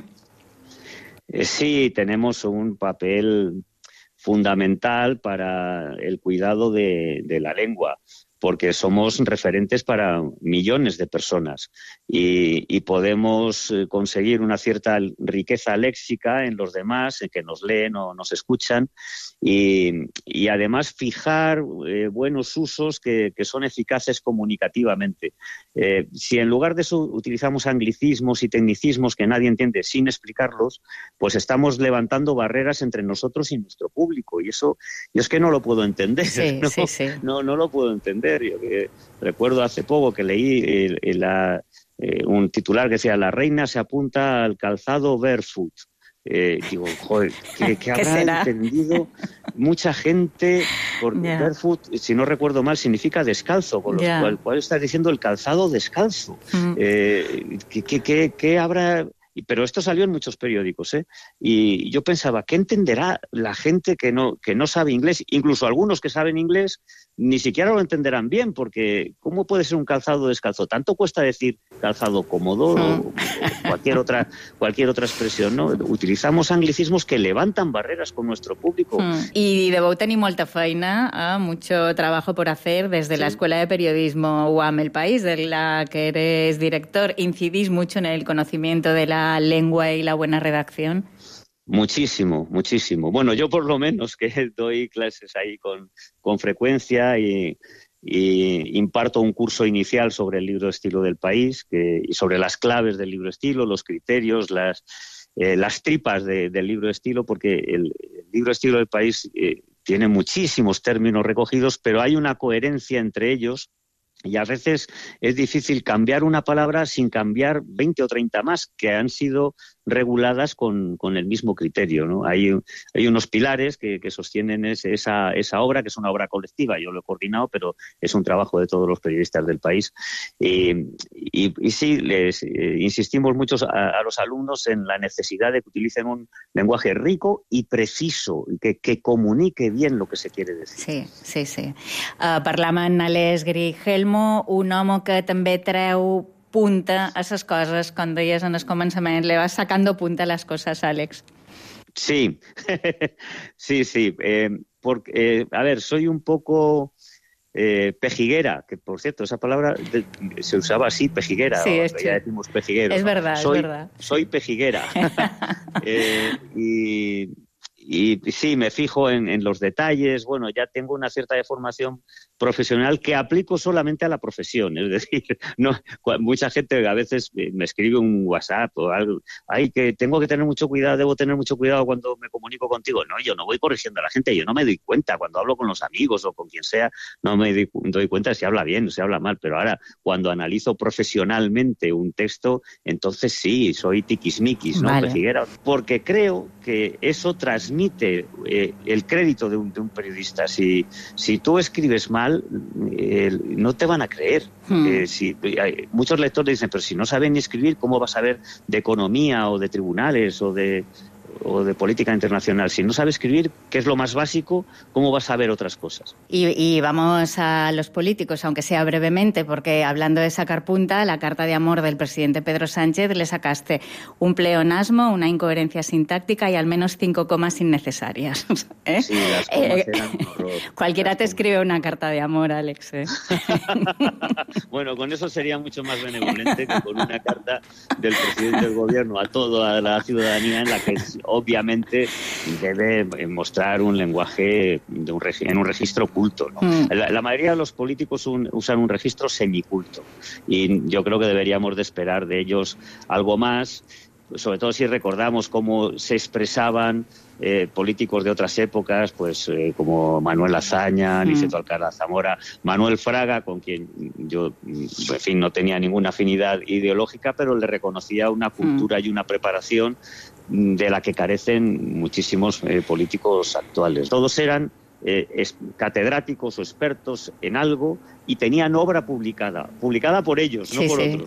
Sí, tenemos un papel fundamental para el cuidado de, de la lengua, porque somos referentes para millones de personas y, y podemos conseguir una cierta riqueza léxica en los demás, en que nos leen o nos escuchan, y, y además fijar eh, buenos usos que, que son eficaces comunicativamente. Eh, si en lugar de eso utilizamos anglicismos y tecnicismos que nadie entiende sin explicarlos, pues estamos levantando barreras entre nosotros y nuestro público, y eso yo es que no lo puedo entender. Sí, ¿no? sí, sí. No, no lo puedo entender. Yo que recuerdo hace poco que leí eh, eh, la, eh, un titular que decía: la reina se apunta al calzado barefoot. Eh, digo, joder, ¿qué, qué habrá será? entendido mucha gente? Por Yeah. barefoot, si no recuerdo mal, significa descalzo, con lo Yeah. cual, cual está diciendo el calzado descalzo. Mm. Eh, ¿qué, qué, qué, qué habrá? Pero esto salió en muchos periódicos, ¿eh? Y yo pensaba, ¿qué entenderá la gente que no, que no sabe inglés? Incluso algunos que saben inglés ni siquiera lo entenderán bien, porque ¿cómo puede ser un calzado descalzo? Tanto cuesta decir calzado cómodo o cualquier otra, cualquier otra expresión, ¿no? Utilizamos anglicismos que levantan barreras con nuestro público. Mm. Y debeu tenir molta feina, eh? Mucho trabajo por hacer desde sí. la Escuela de Periodismo U A M El País, de la que eres director. ¿Incidís mucho en el conocimiento de la lengua y la buena redacción? Muchísimo, muchísimo. Bueno, yo por lo menos, que doy clases ahí con, con frecuencia y, y imparto un curso inicial sobre el libro estilo del País, que, y sobre las claves del libro estilo, los criterios, las, eh, las tripas de, del libro estilo, porque el, el libro estilo del País eh, tiene muchísimos términos recogidos, pero hay una coherencia entre ellos. Y a veces es difícil cambiar una palabra sin cambiar veinte o treinta más que han sido reguladas con, con el mismo criterio, ¿no? Hay, hay unos pilares que, que sostienen ese, esa, esa obra, que es una obra colectiva. Yo lo he coordinado, pero es un trabajo de todos los periodistas del país. Y, y, y sí, les eh, insistimos mucho a, a los alumnos en la necesidad de que utilicen un lenguaje rico y preciso, que, que comunique bien lo que se quiere decir. Sí, sí, sí. Uh, parlam amb Ales Grigelmo, un home que també treu punta a esas cosas, com deies en el començament, le vas sacando punta a las cosas, Àlex. Sí, sí, sí. Eh, porque, eh, a ver, soy un poco eh, pejiguera, que por cierto, esa palabra de, se usaba así, pejiguera, sí, o es ya decimos pejigueros. Es ¿no? verdad, soy, es verdad. Soy pejiguera. eh, y... Y sí, me fijo en, en los detalles. Bueno, ya tengo una cierta deformación profesional que aplico solamente a la profesión. Es decir, no, mucha gente a veces me escribe un WhatsApp o algo. Ay, que tengo que tener mucho cuidado, debo tener mucho cuidado cuando me comunico contigo. No, yo no voy corrigiendo a la gente, yo no me doy cuenta. Cuando hablo con los amigos o con quien sea, no me doy, doy cuenta si habla bien o si habla mal. Pero ahora, cuando analizo profesionalmente un texto, entonces sí, soy tiquismiquis, ¿no? Vale. Pejiguera. Porque creo que eso transmite transmite eh, el crédito de un, de un periodista. Si, si tú escribes mal, eh, no te van a creer. Hmm. Eh, si, hay, muchos lectores dicen, pero si no saben ni escribir, ¿cómo vas a saber de economía o de tribunales o de... o de política internacional? Si no sabe escribir, que es lo más básico, ¿cómo vas a ver otras cosas? Y, y vamos a los políticos, aunque sea brevemente, porque hablando de sacar punta, la carta de amor del presidente Pedro Sánchez le sacaste un pleonasmo, una incoherencia sintáctica y al menos cinco comas innecesarias. ¿Eh? Sí, las comas eh, eran un horror. Cualquiera las te comas. Escribe una carta de amor, Alex. ¿eh? Bueno, con eso sería mucho más benevolente que con una carta del presidente del gobierno a toda la ciudadanía en la que obviamente debe mostrar un lenguaje de un regi- en un registro culto, ¿no? Mm. La, la mayoría de los políticos un, usan un registro semiculto y yo creo que deberíamos de esperar de ellos algo más, sobre todo si recordamos cómo se expresaban eh, políticos de otras épocas, pues eh, como Manuel Azaña, mm. Niceto Alcalá Zamora, Manuel Fraga, con quien yo, en fin, no tenía ninguna afinidad ideológica, pero le reconocía una cultura mm. y una preparación de la que carecen muchísimos eh, políticos actuales. Todos eran eh, es, catedráticos o expertos en algo y tenían obra publicada, publicada por ellos, sí, no por sí. otros.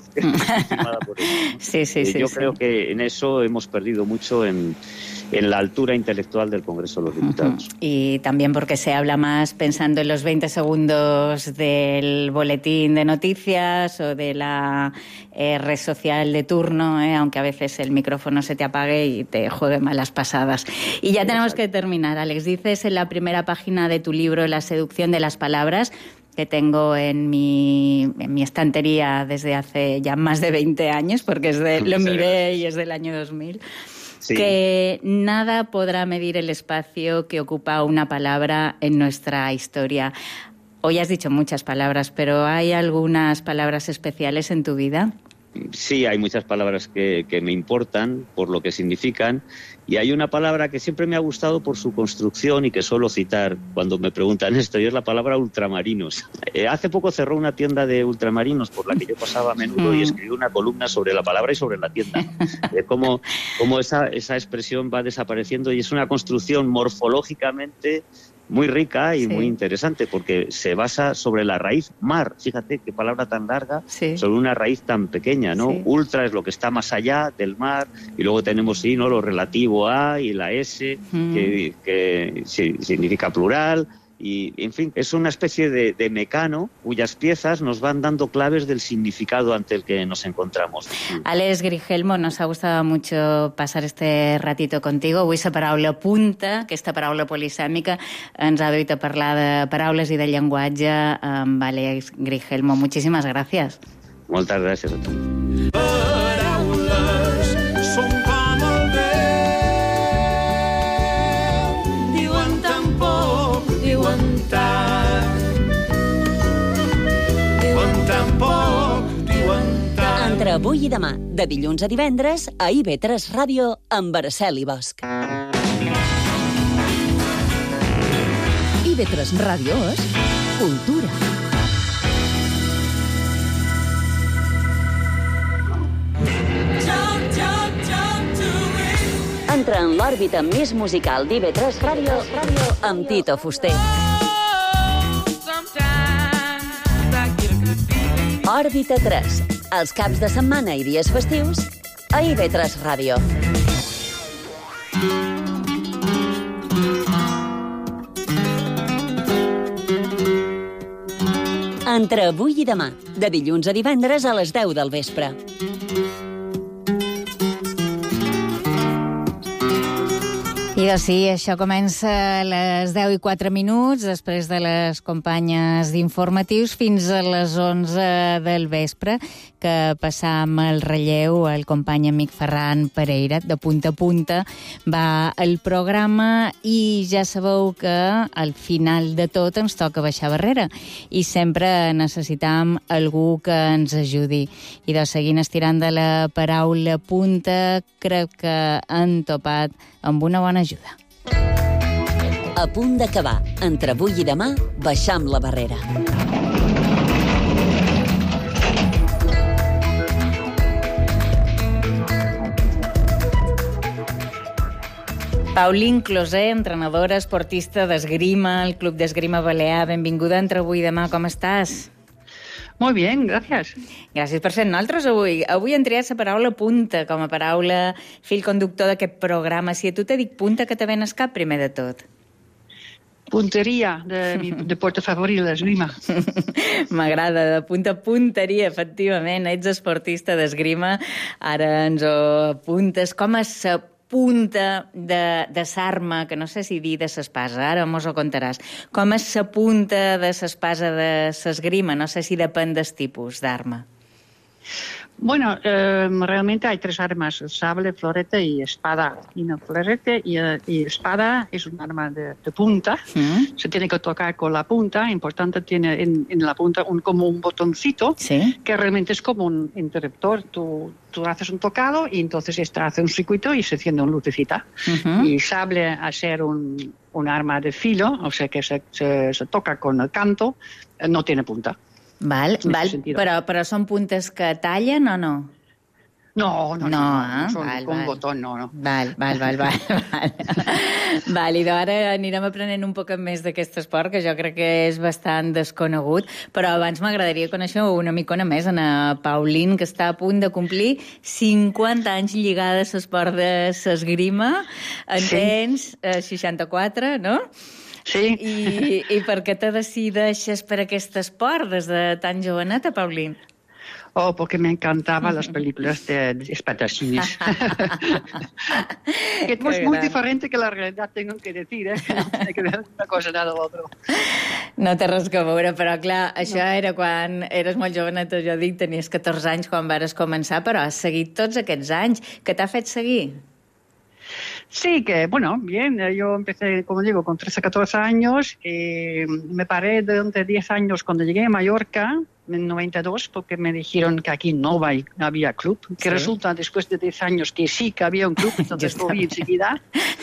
por ellos. Sí, sí, eh, sí, yo sí. creo que en eso hemos perdido mucho en, en la altura intelectual del Congreso de los Diputados. Uh-huh. Y también porque se habla más pensando en los veinte segundos del boletín de noticias o de la eh, red social de turno, eh, aunque a veces el micrófono se te apague y te juegue malas pasadas. Y ya tenemos que terminar, Alex. Dices en la primera página de tu libro La seducción de las palabras, que tengo en mi, en mi estantería desde hace ya más de veinte años, porque es de, lo miré y es del año dos mil, sí. que nada podrá medir el espacio que ocupa una palabra en nuestra historia. Hoy has dicho muchas palabras, pero ¿hay algunas palabras especiales en tu vida? Sí, hay muchas palabras que, que me importan por lo que significan, y hay una palabra que siempre me ha gustado por su construcción y que suelo citar cuando me preguntan esto, y es la palabra ultramarinos. Eh, hace poco cerró una tienda de ultramarinos por la que yo pasaba a menudo y escribí una columna sobre la palabra y sobre la tienda. Eh, cómo cómo esa, esa expresión va desapareciendo, y es una construcción morfológicamente muy rica y sí. muy interesante, porque se basa sobre la raíz mar. Fíjate qué palabra tan larga, sí. sobre una raíz tan pequeña, ¿no? Sí. Ultra es lo que está más allá del mar, y luego tenemos sí, ¿no? lo relativo a y la S, mm. que, que sí, significa plural. Y, en fin, es una especie de, de mecano cuyas piezas nos van dando claves del significado ante el que nos encontramos. Àlex Grigelmo, nos ha gustado mucho pasar este ratito contigo. Avui la paraula punta, aquesta paraula polisèmica, ens ha duit a parlar de paraules i de llenguatge amb Àlex Grigelmo. Muchísimas gracias. Moltes gràcies a tu. Paraules són com el vent, diuen tan poc, diuen tant, diuen tan poc, diuen tant. Entre avui i demà, de dilluns a divendres, a I V tres Ràdio, amb Araceli Bosch. I V tres Ràdio és cultura. Entra en l'òrbita més musical d'I V tres Ràdio, Ràdio amb Tito Fuster. Òrbita tres, els caps de setmana i dies festius, a I V tres Ràdio. Entre avui i demà, de dilluns a divendres a les deu del vespre. I doncs sí, això comença a les deu i quatre minuts, després de les companyes d'informatius, fins a les onze del vespre, que passam el relleu al company amic Ferran Pereira, de punta a punta. Va el programa i ja sabeu que al final de tot ens toca baixar barrera i sempre necessitam algú que ens ajudi. I doncs seguint estirant de la paraula punta, crec que han topat amb una bona ajuda. A punt d'acabar. Entre avui i demà, baixam la barrera. Pauline Closet, entrenadora, esportista d'esgrima, el Club d'Esgrima Balear. Benvinguda a Entre avui i demà, com estàs? Muy bien, gracias. Gràcies per ser nosaltres avui. Avui hem triat la paraula punta com a paraula fill conductor d'aquest programa. Si a tu te dic punta, que te ven al cap primer de tot? Punteria, de mi deporte favorit, l'esgrima. M'agrada, de punta a punteria, efectivament. Ets esportista d'esgrima, ara ens ho apuntes. Com és la punta de, de s'arma, que no sé si dir de s'espasa, ara mos ho contaràs. Com és la punta de s'espasa de s'esgrima? No sé si depèn del tipus d'arma. Bueno, eh, realmente hay tres armas, sable, florete y espada. Y no, florete y, y espada es un arma de, de punta. ¿Mm? Se tiene que tocar con la punta. Importante, tiene en, en la punta un, como un botoncito, ¿sí? Que realmente es como un interruptor. Tú, tú haces un tocado y entonces esta hace un circuito y se enciende una lucecita. Uh-huh. Y sable, al ser un, un arma de filo, o sea que se, se, se toca con el canto, eh, no tiene punta. Val, val. Però, però són puntes que tallen o no? No, no, no, no, no, eh? són val, com val. botó, no, no. Val, val, val, val. val. Vàlid, ara anirem aprenent un poc més d'aquest esport, que jo crec que és bastant desconegut, però abans m'agradaria conèixer una micona més en a Pauline, que està a punt de complir cinquanta anys lligada a l'esport de l'esgrima. En sí. Tens eh, seixanta-quatre, no? Sí. I, I per què te decideixes per aquest esport des de tan joveneta, Pauline? Oh, porque me encantaban las películas de, de espadachines. Es muy, muy diferente que la realidad, tengo que decir, ¿eh? No tiene que ver una cosa nada o l'altra. No té res que veure, però clar, això no. Era quan eres molt joveneta, jo dic, tenies catorze anys quan vares començar, però has seguit tots aquests anys. Què t'ha fet seguir? Sí, que bueno, bien, yo empecé, como digo, con trece, catorce años, eh, me paré durante diez años cuando llegué a Mallorca, en noventa y dos, porque me dijeron que aquí no había club, que sí. Resulta después de diez años que sí que había un club, entonces volví enseguida,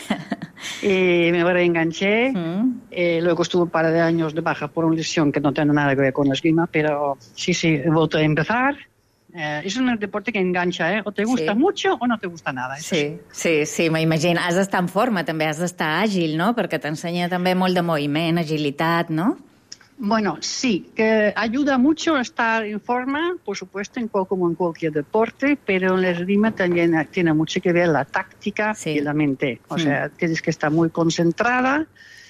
eh, me reenganché, mm. eh, luego estuve un par de años de baja por una lesión que no tiene nada que ver con la esgrima, pero sí, sí, he vuelto a empezar. Eh, és un deporte que enganxa, eh? O te gusta sí. mucho o no te gusta nada. Sí, sí, sí, m'imagino. Has d'estar en forma, també has d'estar àgil, no? Perquè t'ensenya també molt de moviment, agilitat, ¿no? Bueno, sí, que ayuda mucho a estar en forma, por supuesto, en cual, como en cualquier deporte, pero en la esgrima también tiene mucho que ver la táctica sí. y la mente. O mm. sea, tienes que estar muy concentrada.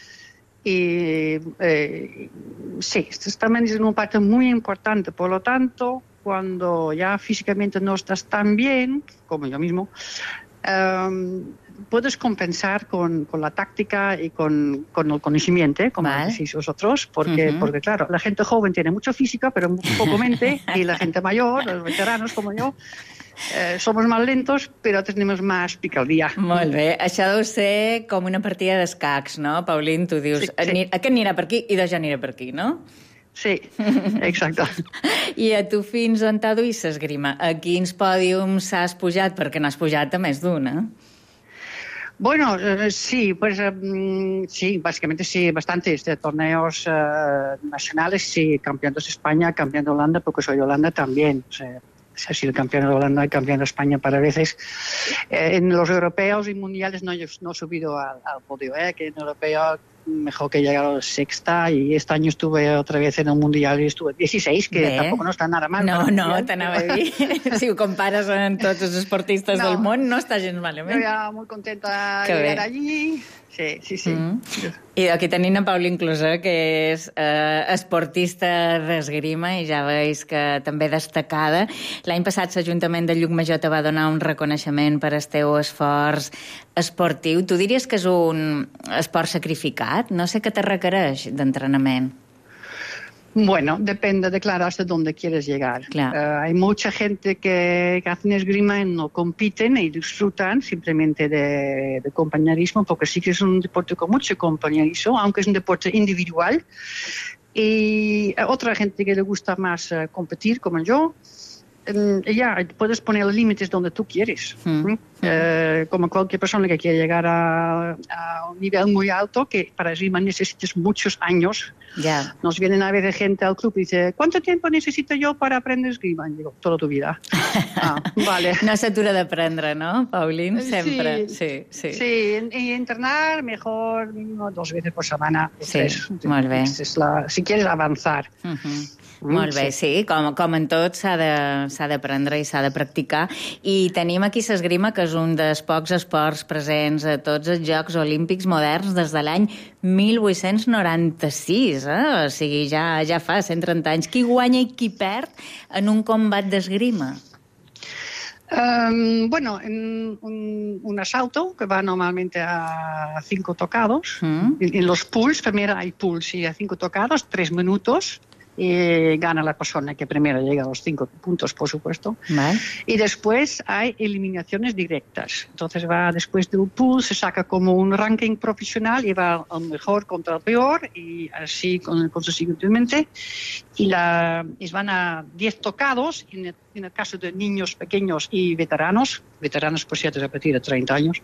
Y eh, sí, esto también es una parte muy importante. Por lo tanto, cuando ya físicamente no estás tan bien, como yo mismo, um, puedes compensar con, con la táctica y con, con el conocimiento, como vale. Decís vosotros, porque, uh-huh. porque claro, la gente joven tiene mucho física, pero poco mente, y la gente mayor, los veteranos como yo, Eh, somos más lentos, però tenemos más picardía. Molt bé. Això deu ser com una partida d'escacs, no, Pauline? Tu dius, sí, sí. Aquest anirà per aquí i jo aniré per aquí, no? Sí, exacte. I a tu fins on t'ha duit l'esgrima? A quins pòdiums has pujat? Perquè n'has pujat a més d'una. Bueno, eh, sí, pues eh, sí, básicamente sí, bastantes de torneos eh, nacionales, sí, campeonatos de España, campeón de Holanda, porque soy de Holanda también, o sea, he sido campeón de Holanda y campeón de España para veces. Eh, en los europeos y mundiales no, no he subido al, al podio, eh, que en europeo mejor que llegar a la sexta, y este año estuve otra vez en el mundial y estuve dieciséis, que Bé. Tampoco no està nada mal. No, no, t'anava a dir. Si ho compares amb tots els esportistes no. del món, no està gens malament. Jo ja molt contenta de llegar allí. Sí, sí, sí. Mm. I aquí tenim a Pauline Closet, que és eh, esportista d'esgrima i ja veus que també destacada. L'any passat l'Ajuntament de Llucmajor te va donar un reconeixement per al teu esforç esportiu. Tu diries que és un esport sacrificat? No sé què te requereix d'entrenament. Bueno, depende de, claro, hasta dónde quieres llegar. Claro. Uh, hay mucha gente que, que hacen esgrima y no compiten y disfrutan simplemente de, de compañerismo, porque sí que es un deporte con mucho compañerismo, aunque es un deporte individual. Y a otra gente que le gusta más uh, competir, como yo, um, ya puedes poner los límites donde tú quieres. Mm. Eh, como cualquier persona que quiere llegar a, a un nivel muy alto, que para esgrima necesitas muchos años. Ya. Nos vienen a ver gente al club y dice, ¿cuánto tiempo necesito yo para aprender esgrima? Y digo, toda tu vida. Ah, vale. No s'atura d'aprendre, no, Paulín? Sempre. Sí, sí. Sí, sí. Y entrenar mejor no, dos veces por semana. Sí, tres. molt bé. Es la, si quieres avanzar. Uh-huh. Molt bé, sí, com, com en tot s'ha de, s'ha d'aprendre i s'ha de practicar. I tenim aquí l'esgrima, que és un dels pocs esports presents a tots els Jocs Olímpics moderns des de l'any mil vuit-cents noranta-sis, eh? O sigui, ja, ja fa cent trenta anys. Qui guanya i qui perd en un combat d'esgrima? Um, bueno, en un, un asalto que va normalmente a cinco tocados. Mm. En, en los pools, primero hay pools y a cinco tocados, tres minutos. Y gana la persona que primero llega a los cinco puntos, por supuesto. Vale. Y después hay eliminaciones directas. Entonces va después del pool, se saca como un ranking profesional y va al mejor contra el peor y así consecutivamente. Y, la, y van a diez tocados, en el, en el caso de niños pequeños y veteranos, veteranos por cierto a partir de treinta años.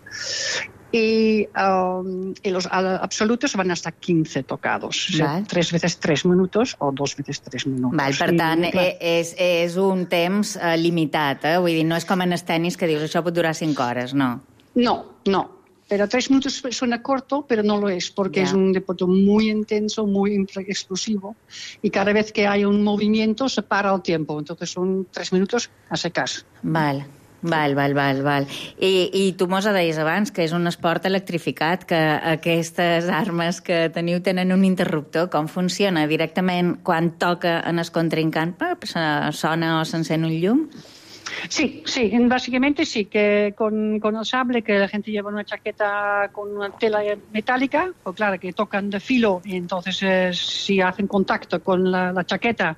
Y, um, y los absolutos van hasta quinze tocados. O sea, tres veces tres minutos o dos veces tres minutos. Val, per tant, I, és, és un temps eh, limitat, eh? Vull dir, no és com en el tenis que dius això pot durar cinc hores, no? No, no. Pero tres minutos suena corto, pero no lo es, porque yeah. es un deporte muy intenso, muy explosivo, y cada vez que hay un movimiento se para el tiempo. Entonces son tres minutos a secas. Vale. Val, val, val, val. I, i tu mos deies abans que és un esport electrificat, que aquestes armes que teniu tenen un interruptor. Com funciona? Directament quan toca en el contrincant sona o s'encén un llum? Sí, sí, básicamente sí, que con, con el sable, que la gente lleva una chaqueta con una tela metálica, pues claro, que tocan de filo, y entonces eh, si hacen contacto con la, la chaqueta,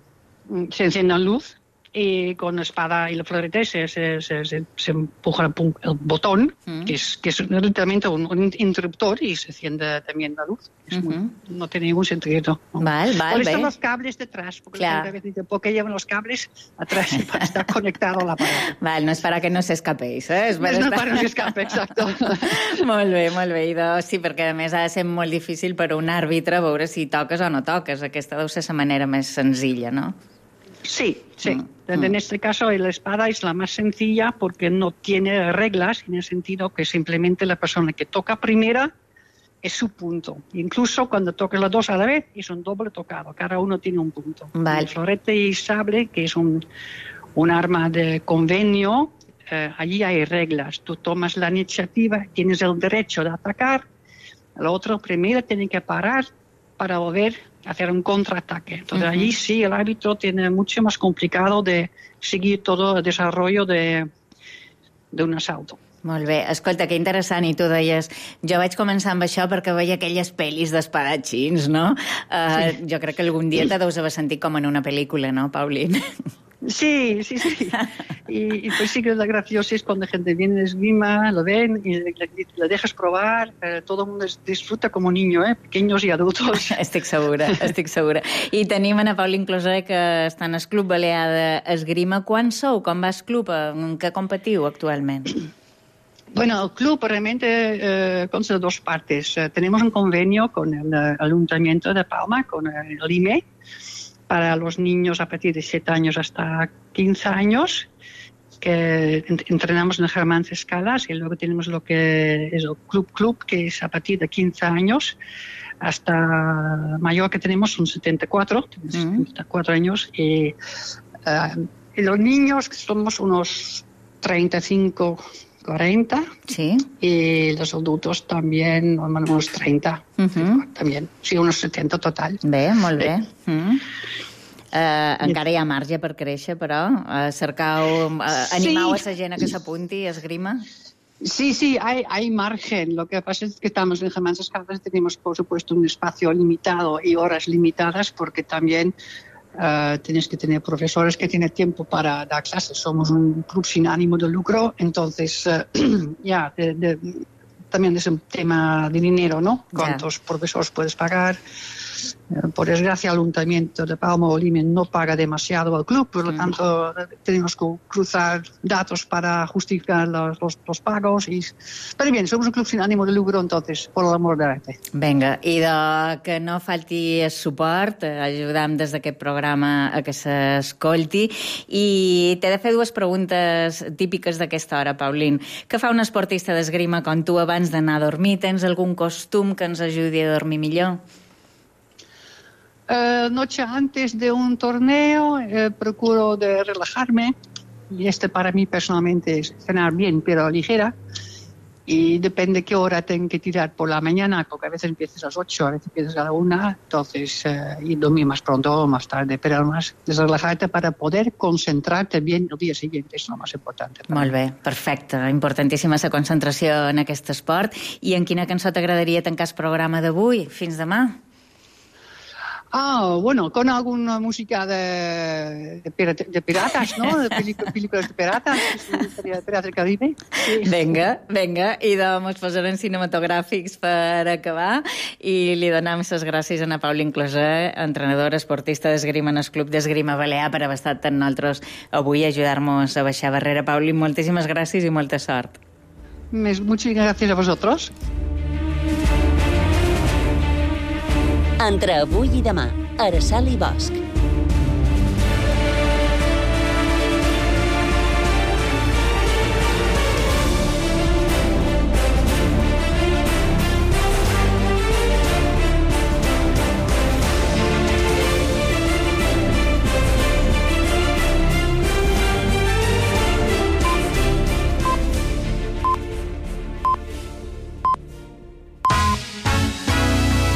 se enciende la luz. Y con la espada y el florete se, se, se, se empuja el, el botón, mm. que, es, que es literalmente un, un interruptor y se enciende también la luz. Es muy, uh-huh. No tiene ningún sentido. ¿No? Val, val, Por están los cables detrás, porque la gente dice, ¿por qué llevan los cables atrás para estar conectado a la pared? Val, no és para que no s'escapéis, eh? És no és estar... para que no s'escape, exacto. Molt bé, molt bé. Idò, sí, perquè a més ha de ser molt difícil per a un àrbitre veure si toques o no toques. Aquesta deu ser la manera més senzilla, no? Sí, sí. Mm. En este caso la espada es la más sencilla porque no tiene reglas, en el sentido que simplemente la persona que toca primera es su punto. Incluso cuando toques las dos a la vez es un doble tocado, cada uno tiene un punto. Vale. El florete y sable, que es un, un arma de convenio, eh, allí hay reglas. Tú tomas la iniciativa, tienes el derecho de atacar, el otro primero tiene que parar para volver a hacer un contraataque. Entonces uh-huh. allí sí el árbitro tiene mucho más complicado de seguir todo el desarrollo de, de un asalto. Molt bé. Escolta, que interessant. I tu deies, jo vaig començar amb això perquè veia aquelles pel·lis d'espadatxins, no? Uh, sí. Jo crec que algun dia te deus haver sentit com en una pel·lícula, no, Paulín? Sí, sí, sí. Y, y pues sí que lo gracioso es cuando la gente viene de esgrima, lo ven y le, le, le dejas probar, eh, todo el mundo disfruta como niño, eh, pequeños y adultos. Estic segura, estic segura. I tenim a Paulín Closet, que està en el Club Balear d'Esgrima. Quan sou? Com va el club? En què competiu actualment? Bueno, el club realmente eh, consta de dos partes. Eh, tenemos un convenio con el, el Ayuntamiento de Palma, con el I M E, para los niños a partir de siete años hasta quince años, que entrenamos en el Germán Escalas, y luego tenemos lo que es el Club Club, que es a partir de quince años hasta mayor, que tenemos son setenta y cuatro, mm. setenta y cuatro años, y, uh, y los niños somos unos treinta y cinco, cuarenta, sí. Y los adultos también unos treinta, uh-huh. también, sí, unos setenta total. Bé, molt bé. Eh. Mm. Uh, encara hi ha marge per créixer, però uh, cercau, uh, animau sí. a la gent a que s'apunti a esgrima. Sí, sí, hay, hay margen. Lo que pasa es que estamos en Germán Escalas y tenemos, por supuesto, un espacio limitado y horas limitadas, porque también uh, tienes que tener profesores que tienen tiempo para dar clases. Somos un club sin ánimo de lucro, entonces uh, ya de, de, también es un tema de dinero, ¿no? ¿Cuántos yeah. profesores puedes pagar? por desgracia, el Ayuntamiento de Palma Olimen no paga demasiado al club, por lo tanto, tenemos que cruzar datos para justificar los, los, los pagos. Y... Pero bien, somos un club sin ánimo de lucro, entonces, por el amor de l'arte. Vinga, i de que no falti el suport, ajudam des d'aquest programa a que s'escolti. I t'he de fer dues preguntes típiques d'aquesta hora, Paulín. Què fa un esportista d'esgrima com tu abans d'anar a dormir? Tens algun costum que ens ajudi a dormir millor? Uh, noche antes de un torneo eh, procuro de relajarme, y este para mí personalmente es cenar bien pero ligera, y depende qué hora tengo que tirar por la mañana, porque a veces empiezas a las ocho, a veces empiezas a la una, entonces eh, y dormir más pronto o más tarde, pero además es relajarte para poder concentrarte bien el día siguiente, és el més important. Molt bé, perfecte, importantíssima la concentració en aquest esport. I en quina cançó t'agradaria tancar el programa d'avui? Fins demà. Ah, bueno, con alguna música de, de, pirata, de piratas, ¿no? De películas de piratas, de Pirates del Caribe. Sí. Vinga, vinga, i doncs ens posarem cinematogràfics per acabar i li donem les gràcies a Ana Paulín Closer, entrenadora esportista d'esgrima en el Club d'Esgrima Balear, per haver estat amb nosaltres avui a ajudar-nos a baixar barrera. Paulín, moltíssimes gràcies i molta sort. Muchas gracias a vosotros. Entre avui i demà, Araceli Bosch.